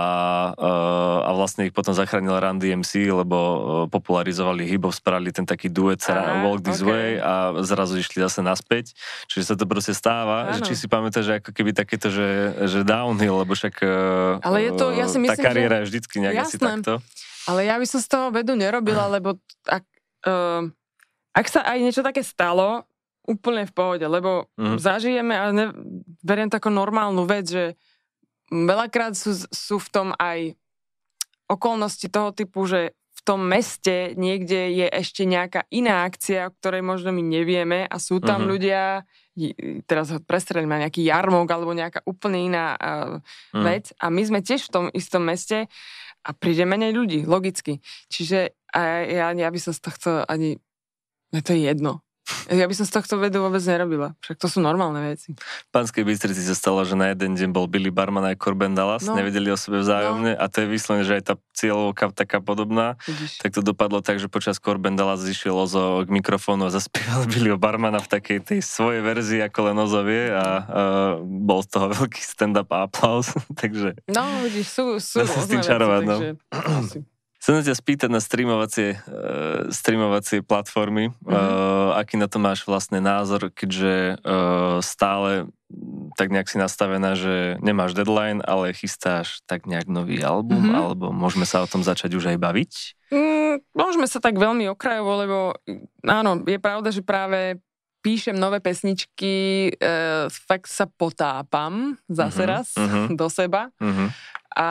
a vlastne ich potom zachránil Run D M C, lebo popularizovali hip-hop, spravili ten taký duet Aha, Walk This okay. Way a zrazu išli zase naspäť. Čiže sa to proste stáva. Že či si pamätáš, že ako keby takéto, že, že downhill, lebo však ale je to, ja si myslím, tá kariéra že... je vždycky nejak asi takto. Ale ja by som z toho vedu nerobila, lebo ak... Uh... Ak sa aj niečo také stalo, úplne v pohode, lebo mm. zažijeme a ne, beriem takú normálnu vec, že veľakrát sú, sú v tom aj okolnosti toho typu, že v tom meste niekde je ešte nejaká iná akcia, o ktorej možno my nevieme a sú tam mm-hmm. ľudia, teraz ho prestrelím na nejaký jarmok alebo nejaká úplne iná uh, mm. vec a my sme tiež v tom istom meste a príde menej ľudí, logicky. Čiže a ja, ja by som z tohto ani no to je jedno. Ja by som z tohto vedu vôbec nerobila. Však to sú normálne veci. V Banskej Bystrici sa stalo, že na jeden deň bol Billy Barman aj Corbin Dallas, no. nevedeli o sebe vzájomne no. a to je vyslovene, že aj tá cieľovka taká podobná. Vidíš. Tak to dopadlo tak, že počas Corbin Dallas zišiel Ozo k mikrofónu a zaspieval Billyho Barmana v takej tej svojej verzii, ako len Ozo vie a uh, bol z toho veľký stand-up a aplauz. takže... No, vidíš, sú, sú rôzne veci, čarovať, no. takže... Chcem ťa spýtať na streamovacie, uh, streamovacie platformy. Mm-hmm. Uh, aký na to máš vlastne názor, keďže uh, stále tak nejak si nastavená, že nemáš deadline, ale chystáš tak nejak nový album, mm-hmm. alebo môžeme sa o tom začať už aj baviť? Mm, môžeme sa tak veľmi okrajovo, lebo áno, je pravda, že práve píšem nové pesničky, uh, fakt sa potápam zase mm-hmm. raz mm-hmm. do seba. Mm-hmm. A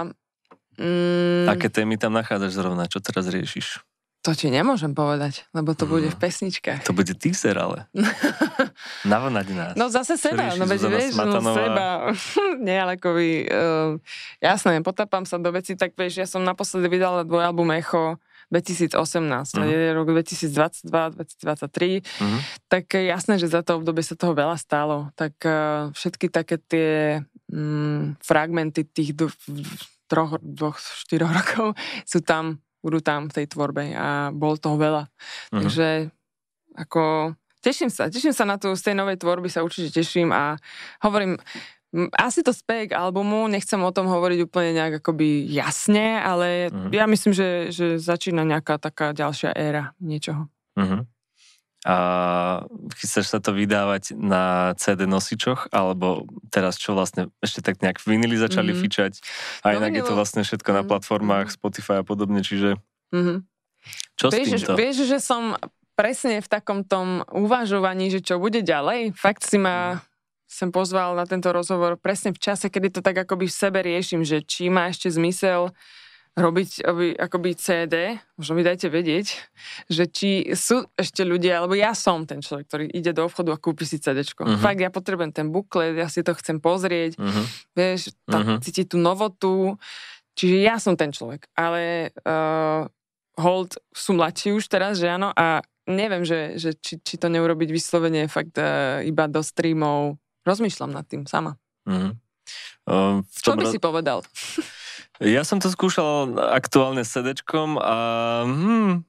Mm. Aké témy tam nachádzaš zrovna? Čo teraz riešiš? To ti nemôžem povedať, lebo to bude v pesničkách. To bude teaser, ale. Navonať nás. No zase seba, no veď vieš, no seba. Nejalekový. Uh, jasné, potápam sa do veci, tak vieš, ja som naposledy vydala dvojalbum Echo dvetisícosemnásť, uh-huh. je rok dvetisícdvadsaťdva dvetisíctridsaťtri, uh-huh. tak jasné, že za to obdobie sa toho veľa stalo. Tak uh, všetky také tie um, fragmenty tých do, troch, dvoch, štyroch rokov sú tam, budú tam v tej tvorbe a bol toho veľa. Uh-huh. Takže ako teším sa, teším sa na to, z tej novej tvorby sa určite teším a hovorím, asi to spek albumu, nechcem o tom hovoriť úplne nejak akoby jasne, ale uh-huh. ja myslím, že, že začína nejaká taká ďalšia éra niečoho. Uh-huh. A chceš sa to vydávať na cé dé nosičoch, alebo teraz čo vlastne ešte tak nejak vinily začali mm-hmm. fičať a inak je to vlastne všetko mm-hmm. na platformách Spotify a podobne, čiže mm-hmm. čo vieš, s týmto? Vieš, že som presne v takom tom uvažovaní, že čo bude ďalej. Fakt si ma som pozval na tento rozhovor presne v čase, kedy to tak akoby v sebe riešim, že či má ešte zmysel robiť aby, akoby cé dé, možno mi dajte vedieť, že či sú ešte ľudia, alebo ja som ten človek, ktorý ide do obchodu a kúpi si cédéčko. Uh-huh. Fakt, ja potrebujem ten booklet, ja si to chcem pozrieť, uh-huh. vieš, tá, uh-huh. cítiť tú novotu, čiže ja som ten človek, ale uh, hold, sú mladší už teraz, že áno, a neviem, že, že či, či to neurobiť vyslovene fakt uh, iba do streamov, rozmýšľam nad tým sama. Uh-huh. Uh, Čo by ro- si povedal? Ja som to skúšal aktuálne s cédéčkom a hmm,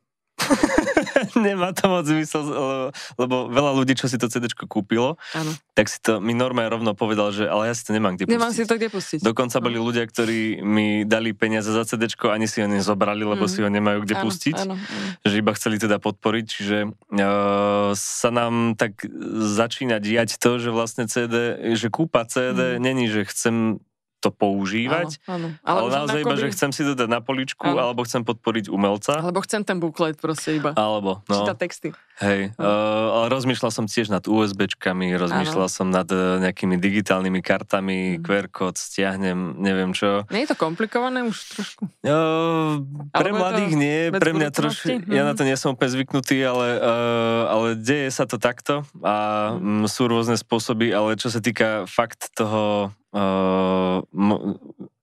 nemá to moc zmysel, lebo, lebo veľa ľudí, čo si to cédéčko kúpilo, ano. Tak si to mi normálne rovno povedal, že ale ja si to nemám kde pustiť. Nemám si to kde pustiť. Dokonca boli no. ľudia, ktorí mi dali peniaze za cédéčko, ani si ho nezobrali, lebo mm. si ho nemajú kde ano, pustiť. Ano, ano. Že iba chceli teda podporiť, čiže uh, sa nám tak začína diať to, že vlastne cé dé, že kúpa cé dé, mm. není, že chcem to používať, áno, áno. Ale, ale naozaj iba, že chcem si to dať na poličku, áno. alebo chcem podporiť umelca. Alebo chcem ten booklet proste iba. Alebo, no. Čítať texty. Hej, uh, ale rozmýšľal som tiež nad USBčkami, rozmýšľal áno. som nad uh, nejakými digitálnymi kartami, mm. kú er kód, stiahnem, neviem čo. Nie je to komplikované už trošku? Uh, pre alebo mladých nie, pre mňa trošku, mm. ja na to nie som úplne zvyknutý, ale, uh, ale deje sa to takto a mm. sú rôzne spôsoby, ale čo sa týka fakt toho Uh, m-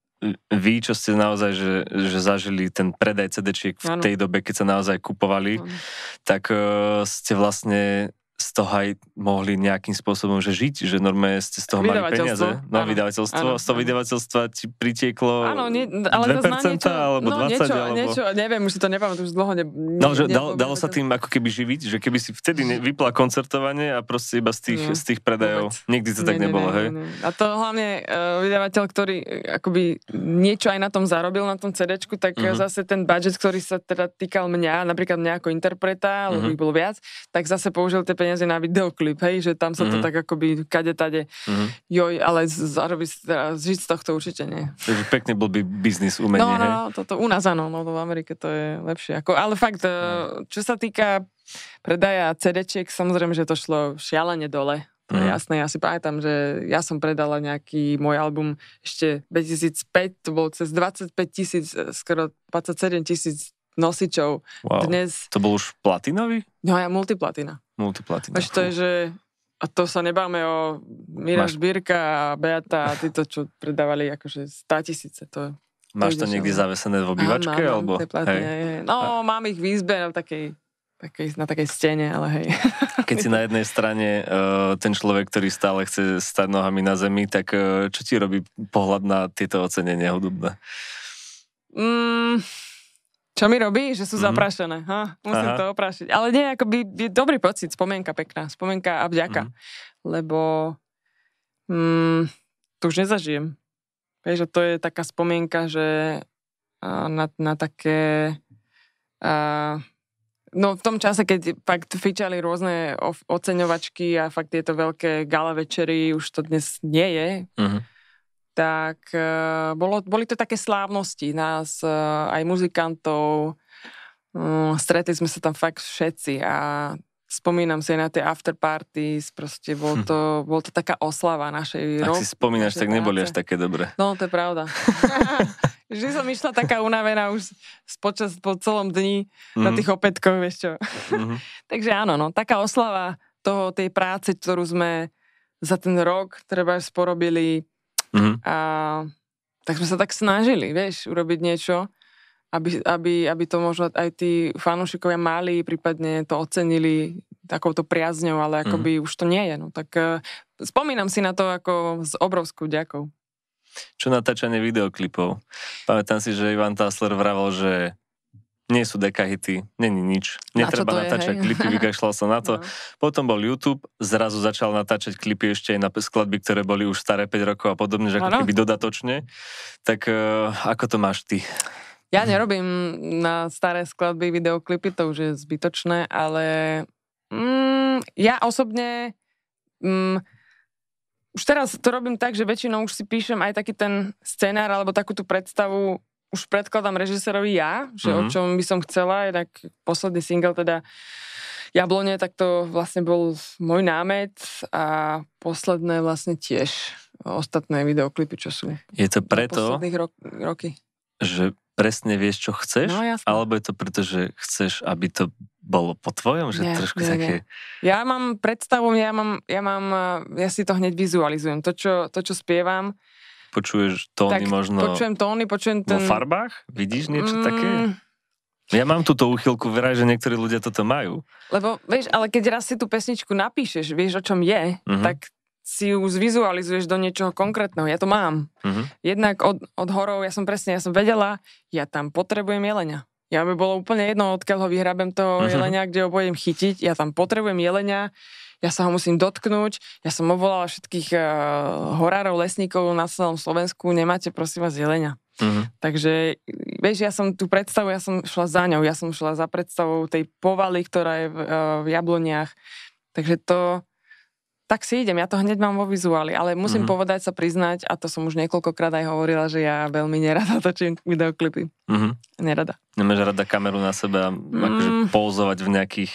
vy, čo ste naozaj, že, že zažili ten predaj cédéčiek v ano. tej dobe, keď sa naozaj kupovali, ano. tak uh, ste vlastne z toho aj mohli nejakým spôsobom že žiť, že normálne ste z toho mali peniaze. No, ano. vydavateľstvo. Ano. Z toho vydavateľstva ti pritieklo ano, nie, ale dve percentá niečo, alebo no, dvadsať niečo, alebo... niečo, neviem, už si to nepamätám, už dlho ne... No, že ne, dal, dalo sa tým ako keby živiť, že keby si vtedy ne, vypla koncertovanie a proste iba z tých, no, z tých predajov. Vôbec. Nikdy to nie, tak nebolo, nie, hej? Nie, nie. A to hlavne uh, vydavateľ, ktorý akoby niečo aj na tom zarobil, na tom cédéčku, tak uh-huh. zase ten budget, ktorý sa teda týkal mňa, napríklad mňa ako interpreta, alebo uh-huh. ich bolo viac, tak zase použil tie peniaze na videoklip, hej, že tam sa to mm-hmm. tak akoby kade tade, mm-hmm. joj, ale zarobiť, žiť z tohto určite nie. Takže pekne bol by biznis umenie, no, hej? No, toto u nás áno, no to v Amerike to je lepšie. Ako, ale fakt, mm. čo sa týka predaja cédéčiek, samozrejme, že to šlo šialene dole. To je mm. jasné, ja si pamätám, že ja som predala nejaký môj album ešte dvetisícpäť, to bolo cez dvadsaťpäť tisíc, skoro dvadsaťsedem tisíc nosičov. Wow. Dnes... To bol už platinový? No ja multiplatina. Multiplatina. Až to je, že a to sa nebáme o Miráš Bírka a Beata a títo, čo predávali akože sto tisíce. To, Máš to niekde zavesené v obývačke? Áno, alebo? Hej. Hej. No, a... mám ich v izbe na takej, takej, na takej stene, ale hej. Keď si na jednej strane uh, ten človek, ktorý stále chce stať nohami na zemi, tak uh, čo ti robí pohľad na tieto ocenenia hudobné? Mm... Čo mi robí? Že sú mm-hmm. zaprašené. Ha? Musím Aha. to oprášiť. Ale nie, akoby je dobrý pocit, spomienka pekná. Spomienka a vďaka. Mm-hmm. Lebo mm, to už nezažijem. Vieš, že to je taká spomienka, že na, na také... A, no v tom čase, keď fakt fičali rôzne oceňovačky a fakt tieto veľké gala večery, už to dnes nie je. Mm-hmm. tak uh, bolo, boli to také slávnosti nás, uh, aj muzikantov, um, stretli sme sa tam fakt všetci a spomínam si aj na tie after parties, proste bol to, hm. bol to taká oslava našej roky. Ak si spomínaš, tak neboli až také dobré. No, to je pravda. Vždy som išla taká unavená už počas, po celom dni mm. na tých opätkoch, vieš čo. Mm-hmm. Takže áno, no, taká oslava toho, tej práce, ktorú sme za ten rok treba sporobili. Mm-hmm. A tak sme sa tak snažili, vieš, urobiť niečo, aby, aby, aby to možno aj tí fanúšikovia mali, prípadne to ocenili takouto priazňou, ale akoby mm-hmm. už to nie je. No, tak uh, spomínam si na to ako s obrovskou vďakou. Čo natáčanie videoklipov? Pamätám si, že Ivan Tásler vravel, že nie sú dekahity, není nič. Netreba na natáčať je, klipy, vykašľal sa na to. No. Potom bol YouTube, zrazu začal natáčať klipy ešte aj na skladby, ktoré boli už staré päť rokov a podobne, že ako keby dodatočne. Tak uh, ako to máš ty? Ja nerobím na staré skladby videoklipy, to už je zbytočné, ale mm, ja osobne mm, už teraz to robím tak, že väčšinou už si píšem aj taký ten scenár alebo takú tú predstavu, už predkladám režisérovi ja, že mm-hmm. o čom by som chcela, jednak posledný single teda Jablone, tak to vlastne bol môj námet a posledné vlastne tiež ostatné videoklipy, čo sú. Je to preto, posledných ro- roky. Že presne vieš, čo chceš? No, jasne. Alebo je to preto, že chceš, aby to bolo po tvojom? Že nie, trošku nie, také... nie. Ja mám predstavu, ja mám, ja mám, ja si to hneď vizualizujem. To, čo, to, čo spievam. Počuješ tóny tak možno... Počujem tóny, počujem ten... Vo farbách? Vidíš niečo mm, také? Ja mám túto úchylku, veraj, že niektorí ľudia toto majú. Lebo, vieš, ale keď raz si tú pesničku napíšeš, vieš, o čom je, mm-hmm. tak si ju zvizualizuješ do niečoho konkrétneho. Ja to mám. Mm-hmm. Jednak od, od horov, ja som presne, ja som vedela, ja tam potrebujem jelenia. Ja by bolo úplne jedno, odkiaľ ho vyhrabem toho mm-hmm. jelenia, kde ho budem chytiť. Ja tam potrebujem jelenia, ja sa ho musím dotknúť. Ja som obvolala všetkých uh, horárov, lesníkov na celom Slovensku. Nemáte, prosím vás, jelenia. Uh-huh. Takže, vieš, ja som tú predstavu, ja som šla za ňou, ja som šla za predstavou tej povaly, ktorá je v, uh, v jabloniach. Takže to, tak si idem, ja to hneď mám vo vizuáli, ale musím uh-huh. povedať, sa priznať, a to som už niekoľkokrát aj hovorila, že ja veľmi nerada točím videoklipy. Uh-huh. Nerada. Nemáš rada kameru na sebe a mm. akože pózovať v nejakých...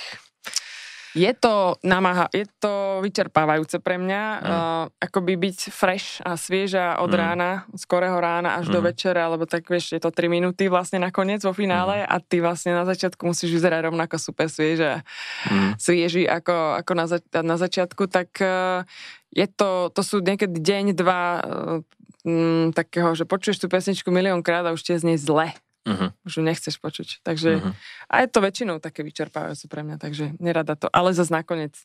Je to namáha, je to vyčerpávajúce pre mňa, mm. uh, akoby byť fresh a svieža od mm. rána, skorého rána až mm. do večera, lebo tak vieš, je to tri minúty vlastne nakoniec vo finále mm. a ty vlastne na začiatku musíš vyzerať rovnako super svieža, mm. svieži ako, ako na, zač- na začiatku, tak uh, je to, to sú niekedy deň, dva uh, m, takého, že počuješ tú pesničku miliónkrát a už ti je z nej zle. Uh-huh. Už ju nechceš počuť. Takže uh-huh. a je to väčšinou také vyčerpávajúce pre mňa, takže nerada to. Ale zase nakoniec,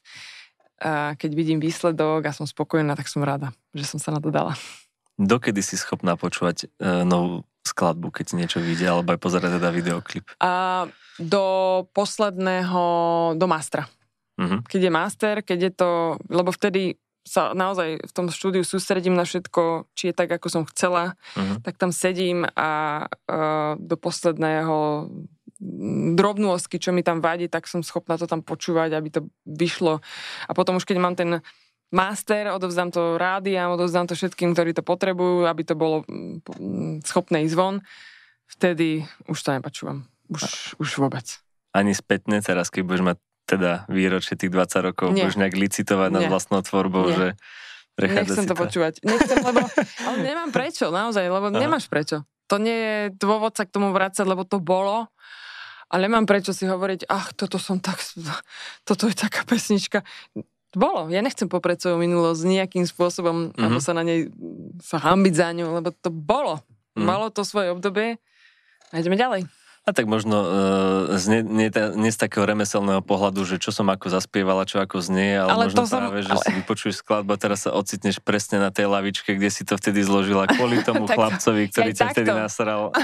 a keď vidím výsledok a som spokojná, tak som rada, že som sa na to dala. Dokedy si schopná počúvať e, novú skladbu, keď ti niečo vyjde, alebo aj pozerať teda videoklip? A do posledného, do mastera. Uh-huh. Keď je master, keď je to, lebo vtedy sa naozaj v tom štúdiu sústredím na všetko, či je tak, ako som chcela, uh-huh. tak tam sedím a uh, do posledného drobnôstky, čo mi tam vadí, tak som schopná to tam počúvať, aby to vyšlo. A potom už keď mám ten master, odovzdám to rádiám, odovzdám to všetkým, ktorí to potrebujú, aby to bolo schopné ísť von, vtedy už to nepočúvam. Už, už vôbec. Ani spätne teraz, keď budeš mať teda výročie tých dvadsať rokov, Nie. budeš nejak licitovať nad vlastnou tvorbou, Nie. že prechádza Nechcem si to počúvať. Nechcem, lebo ale nemám prečo, naozaj, lebo Aha. nemáš prečo. To nie je dôvod sa k tomu vrácať, lebo to bolo, ale nemám prečo si hovoriť, ach, toto som tak, toto je taká pesnička. Bolo, ja nechcem poprieť svoju minulosť nejakým spôsobom, mm-hmm. alebo sa na nej sa hambiť za ňu, lebo to bolo. Mm. Malo to svoje obdobie a ideme ďalej. A tak možno uh, z, nie, nie, nie z takého remeselného pohľadu, že čo som ako zaspievala, čo ako znie, ale, ale možno práve, som, že ale... si vypočuješ skladbu a teraz sa ocitneš presne na tej lavičke, kde si to vtedy zložila kvôli tomu chlapcovi, ktorý ťa vtedy nasral.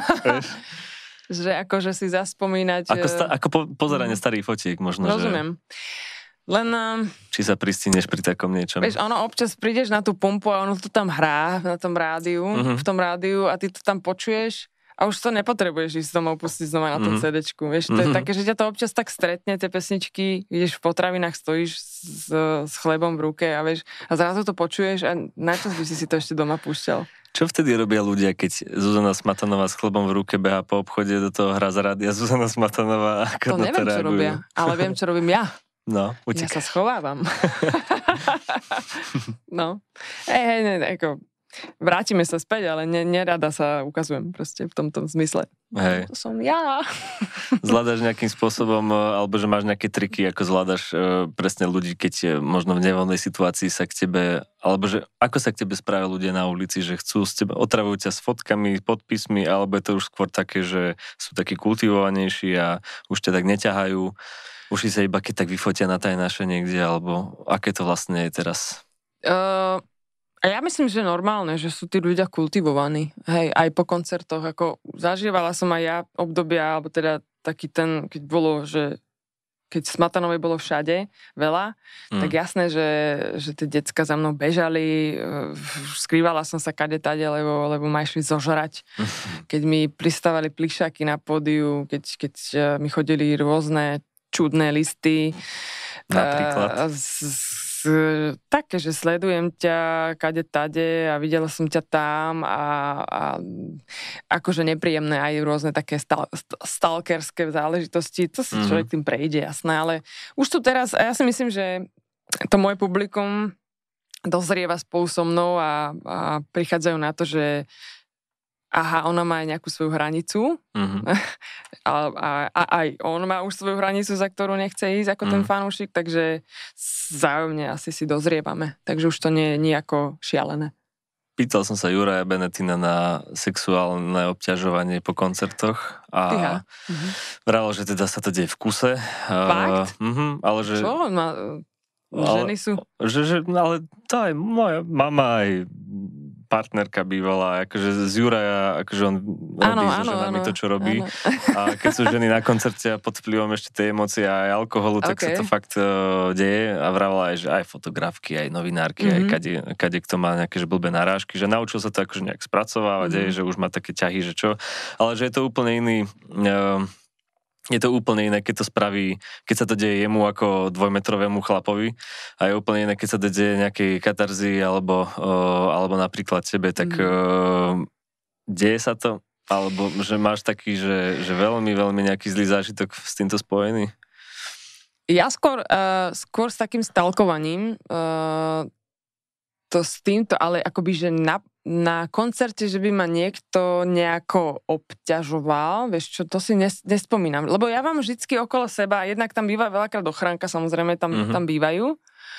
Že akože si zaspomínať... Ako, sta- ako po, pozeranie starých fotiek možno. Rozumiem. Že... Len... Či sa pristíneš pri takom niečom. Vieš, ono občas prídeš na tú pumpu a ono to tam hrá na tom rádiu, uh-huh. v tom rádiu a ty to tam počuješ a už to nepotrebuješ ísť domov pustiť znova na to mm-hmm. cédečku, vieš, to mm-hmm. je také, že ťa to občas tak stretne, tie pesničky, ideš v potravinách, stojíš s, s chlebom v ruke a vieš, a zrazu to počuješ a načas by si si to ešte doma púšťal. Čo vtedy robia ľudia, keď Zuzana Smatanová s chlebom v ruke behá po obchode, do toho hra za rádia Zuzana Smatanová, ako to na neviem, to čo robia, ale viem, čo robím ja. No, utek. Ja sa schovávam. No. Hej, hej, ne, ako... Vrátime sa späť, ale ne, nerada sa ukazujem proste v tomto zmysle. Hej. To som ja. Zvládaš nejakým spôsobom, alebo že máš nejaké triky, ako zvládaš uh, presne ľudí, keď možno v nevoľnej situácii sa k tebe, alebo že ako sa k tebe správajú ľudia na ulici, že chcú s teba, otravujú ťa s fotkami, podpismi, alebo je to už skôr také, že sú takí kultivovanejší a už ťa tak neťahajú, už si sa iba keď tak vyfotia na tajnaše niekde, alebo aké to vlastne je teraz? Uh... A ja myslím, že je normálne, že sú tí ľudia kultivovaní. Hej, aj po koncertoch, ako zažívala som aj ja obdobia, alebo teda taký ten, keď bolo, že keď Smatanovej bolo všade veľa, mm. tak jasné, že, že tie decka za mnou bežali, skrývala som sa kade tade, lebo, lebo ma išli zožrať. Keď mi pristávali plišáky na pódiu, keď, keď mi chodili rôzne čudné listy. Napríklad? Z, z, také, že sledujem ťa kade tade a videla som ťa tam a, a akože nepríjemné aj rôzne také stal, stalkerské záležitosti. To si človek tým prejde, jasné, ale už tu teraz, a ja si myslím, že to moje publikum dozrieva spolu so mnou a, a prichádzajú na to, že aha, ona má aj nejakú svoju hranicu mm-hmm. a, a, a aj on má už svoju hranicu, za ktorú nechce ísť ako mm. ten fanúšik, takže vzájomne asi si dozrievame. Takže už to nie je nejako šialené. Pýtal som sa Juraja Benetina na sexuálne obťažovanie po koncertoch a mm-hmm. vralo, že teda sa to deje v kuse. Fakt? Uh, mm-hmm, ale že... Čo? Ma, ženy sú... Ale, že, že, ale to aj moja mama aj partnerka bývala, akože z Juraja, akože on robí so ženami to, čo robí. Áno. A keď sú ženy na koncerte a pod vplyvom ešte tej emócie a aj alkoholu, tak okay. sa to fakt uh, deje a vravala aj, že aj fotografky, aj novinárky, mm-hmm. aj kade, kade kto má nejaké bulbé narážky, že naučil sa to akože nejak spracovávať, mm-hmm. že už má také ťahy, že čo. Ale že je to úplne iný... Uh, Je to úplne iné, keď to spraví, keď sa to deje jemu ako dvojmetrovému chlapovi a je úplne iné, keď sa to deje nejakej katarzii alebo, uh, alebo napríklad tebe, tak uh, deje sa to? Alebo že máš taký, že, že veľmi, veľmi nejaký zlý zážitok s týmto spojený? Ja skôr, uh, skôr s takým stalkovaním uh, to s týmto, ale akoby, že na na koncerte, že by ma niekto nejako obťažoval, vieš čo, to si nes, nespomínam. Lebo ja mám vždycky okolo seba, jednak tam býva veľakrát ochránka, samozrejme, tam, mm-hmm. tam bývajú.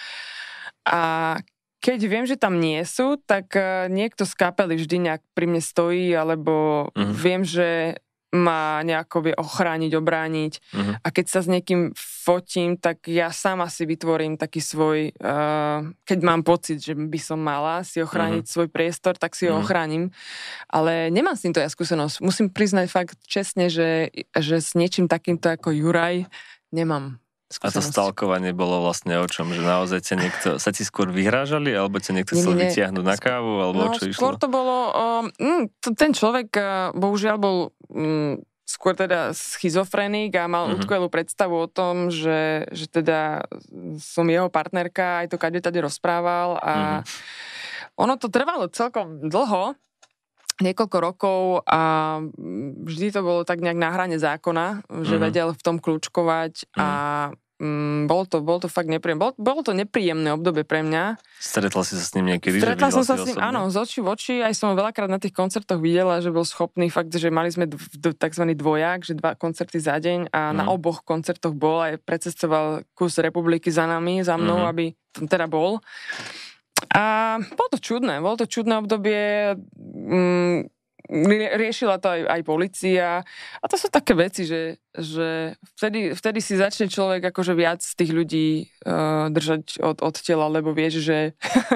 A keď viem, že tam nie sú, tak niekto z kapely vždy nejak pri mne stojí, alebo mm-hmm. viem, že ma nejako vie ochrániť, obrániť. Uh-huh. A keď sa s niekým fotím, tak ja sama si vytvorím taký svoj, uh, keď mám pocit, že by som mala si ochrániť uh-huh. svoj priestor, tak si ho uh-huh. ochránim. Ale nemám s týmto ja skúsenosť. Musím priznať fakt čestne, že, že s niečím takýmto ako Juraj nemám skúsenosť. A to stalkovanie bolo vlastne o čom? Že naozaj ťa niekto, sa ti skôr vyhrážali, alebo ťa niekto chcel nie, nie. vytiahnuť na kávu, alebo no, čo išlo? Skôr to bolo, um, ten človek uh, bohužiaľ bol um, skôr teda schizofrenik a mal uh-huh. utkvelú predstavu o tom, že, že teda som jeho partnerka, aj to kade tade rozprával a uh-huh. ono to trvalo celkom dlho, niekoľko rokov a vždy to bolo tak nejak na hrane zákona, že uh-huh. vedel v tom kľúčkovať uh-huh. a mm, bolo to, bolo to fakt nepríjemné. Bolo, bolo to nepríjemné obdobie pre mňa. Stretla si sa s ním niekedy? Stretla som sa s ním, áno, z očí v oči. Aj som ho veľakrát na tých koncertoch videla, že bol schopný fakt, že mali sme dv, dv, takzvaný dvojak, že dva koncerty za deň a uh-huh. na oboch koncertoch bol aj precestoval kus republiky za nami, za mnou, uh-huh. aby tam teda bol. A bolo to čudné, bolo to čudné obdobie, mm, riešila to aj, aj polícia a to sú také veci, že, že vtedy, vtedy si začne človek akože viac z tých ľudí uh, držať od, od tela, lebo vieš, že,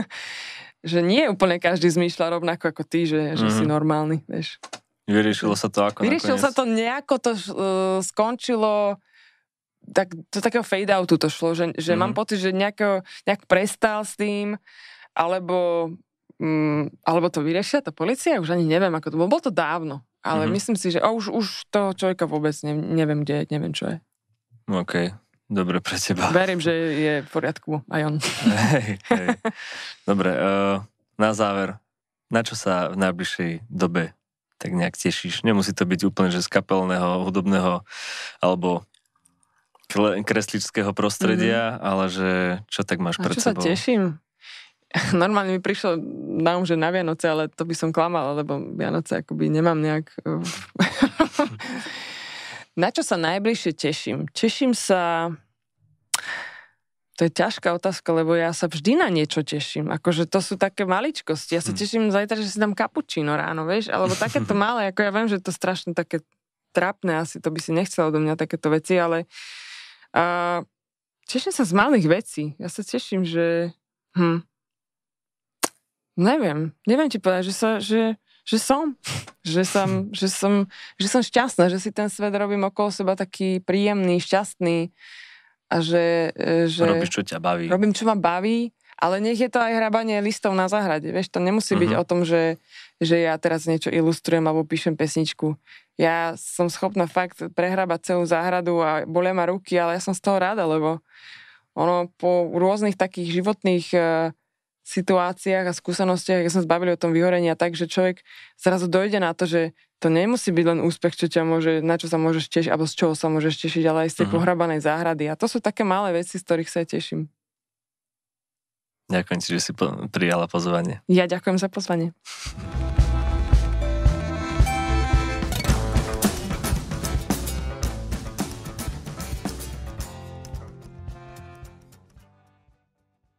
že nie úplne každý zmýšľa rovnako ako ty, že, že mm-hmm. si normálny, vieš. Vyriešilo sa to ako Vyriešilo nakoniec? sa to nejako, to uh, skončilo tak, do takého fade-outu to šlo, že, že mm-hmm. mám pocit, že nejako, nejak prestal s tým, alebo, um, alebo to vyriešila tá polícia, už ani neviem, ako to bolo. Bolo to dávno, ale mm-hmm. myslím si, že oh, už, už toho človeka vôbec ne, neviem, kde je, neviem, čo je. OK, dobre pre teba. Verím, že je v poriadku, aj on. Hej, hej. Dobre, uh, na záver, na čo sa v najbližšej dobe tak nejak tešíš? Nemusí to byť úplne, že z kapelného, hudobného, alebo kresličského prostredia, mm-hmm. ale že čo tak máš pred sebou? A čo sa teším? Normálne mi prišlo na um, že na Vianoce, ale to by som klamala, lebo Vianoce akoby nemám nejak... Na čo sa najbližšie teším? Teším sa... To je ťažká otázka, lebo ja sa vždy na niečo teším. Akože to sú také maličkosti. Ja sa teším zajtra, že si dám kapučíno ráno, vieš? Alebo takéto malé, ako ja viem, že to strašne také trápne, asi to by si nechcelo do mňa takéto veci, ale uh, teším sa z malých vecí. Ja sa teším, že... Hm, Neviem, neviem ti povedať, že, sa, že, že som, že som, že som, že som šťastná, že si ten svet robím okolo seba taký príjemný, šťastný a že, že... Robíš, čo ťa baví. Robím, čo ma baví, ale nech je to aj hrabanie listov na záhrade. Vieš, to nemusí byť uh-huh. o tom, že, že ja teraz niečo ilustrujem alebo píšem pesničku. Ja som schopná fakt prehrabať celú záhradu a bolia ma ruky, ale ja som z toho rada, lebo ono po rôznych takých životných uh, situáciách a skúsenostiach, ja som zbavili o tom vyhorení a tak, že človek zrazu dojde na to, že to nemusí byť len úspech, čo ťa môže, na čo sa môžeš tešiť, alebo z čoho sa môžeš tešiť, ale aj z tej uh-huh. pohrabanej záhrady. A to sú také malé veci, z ktorých sa teším. Ďakujem ti, že si po- prijala pozvanie. Ja ďakujem za pozvanie.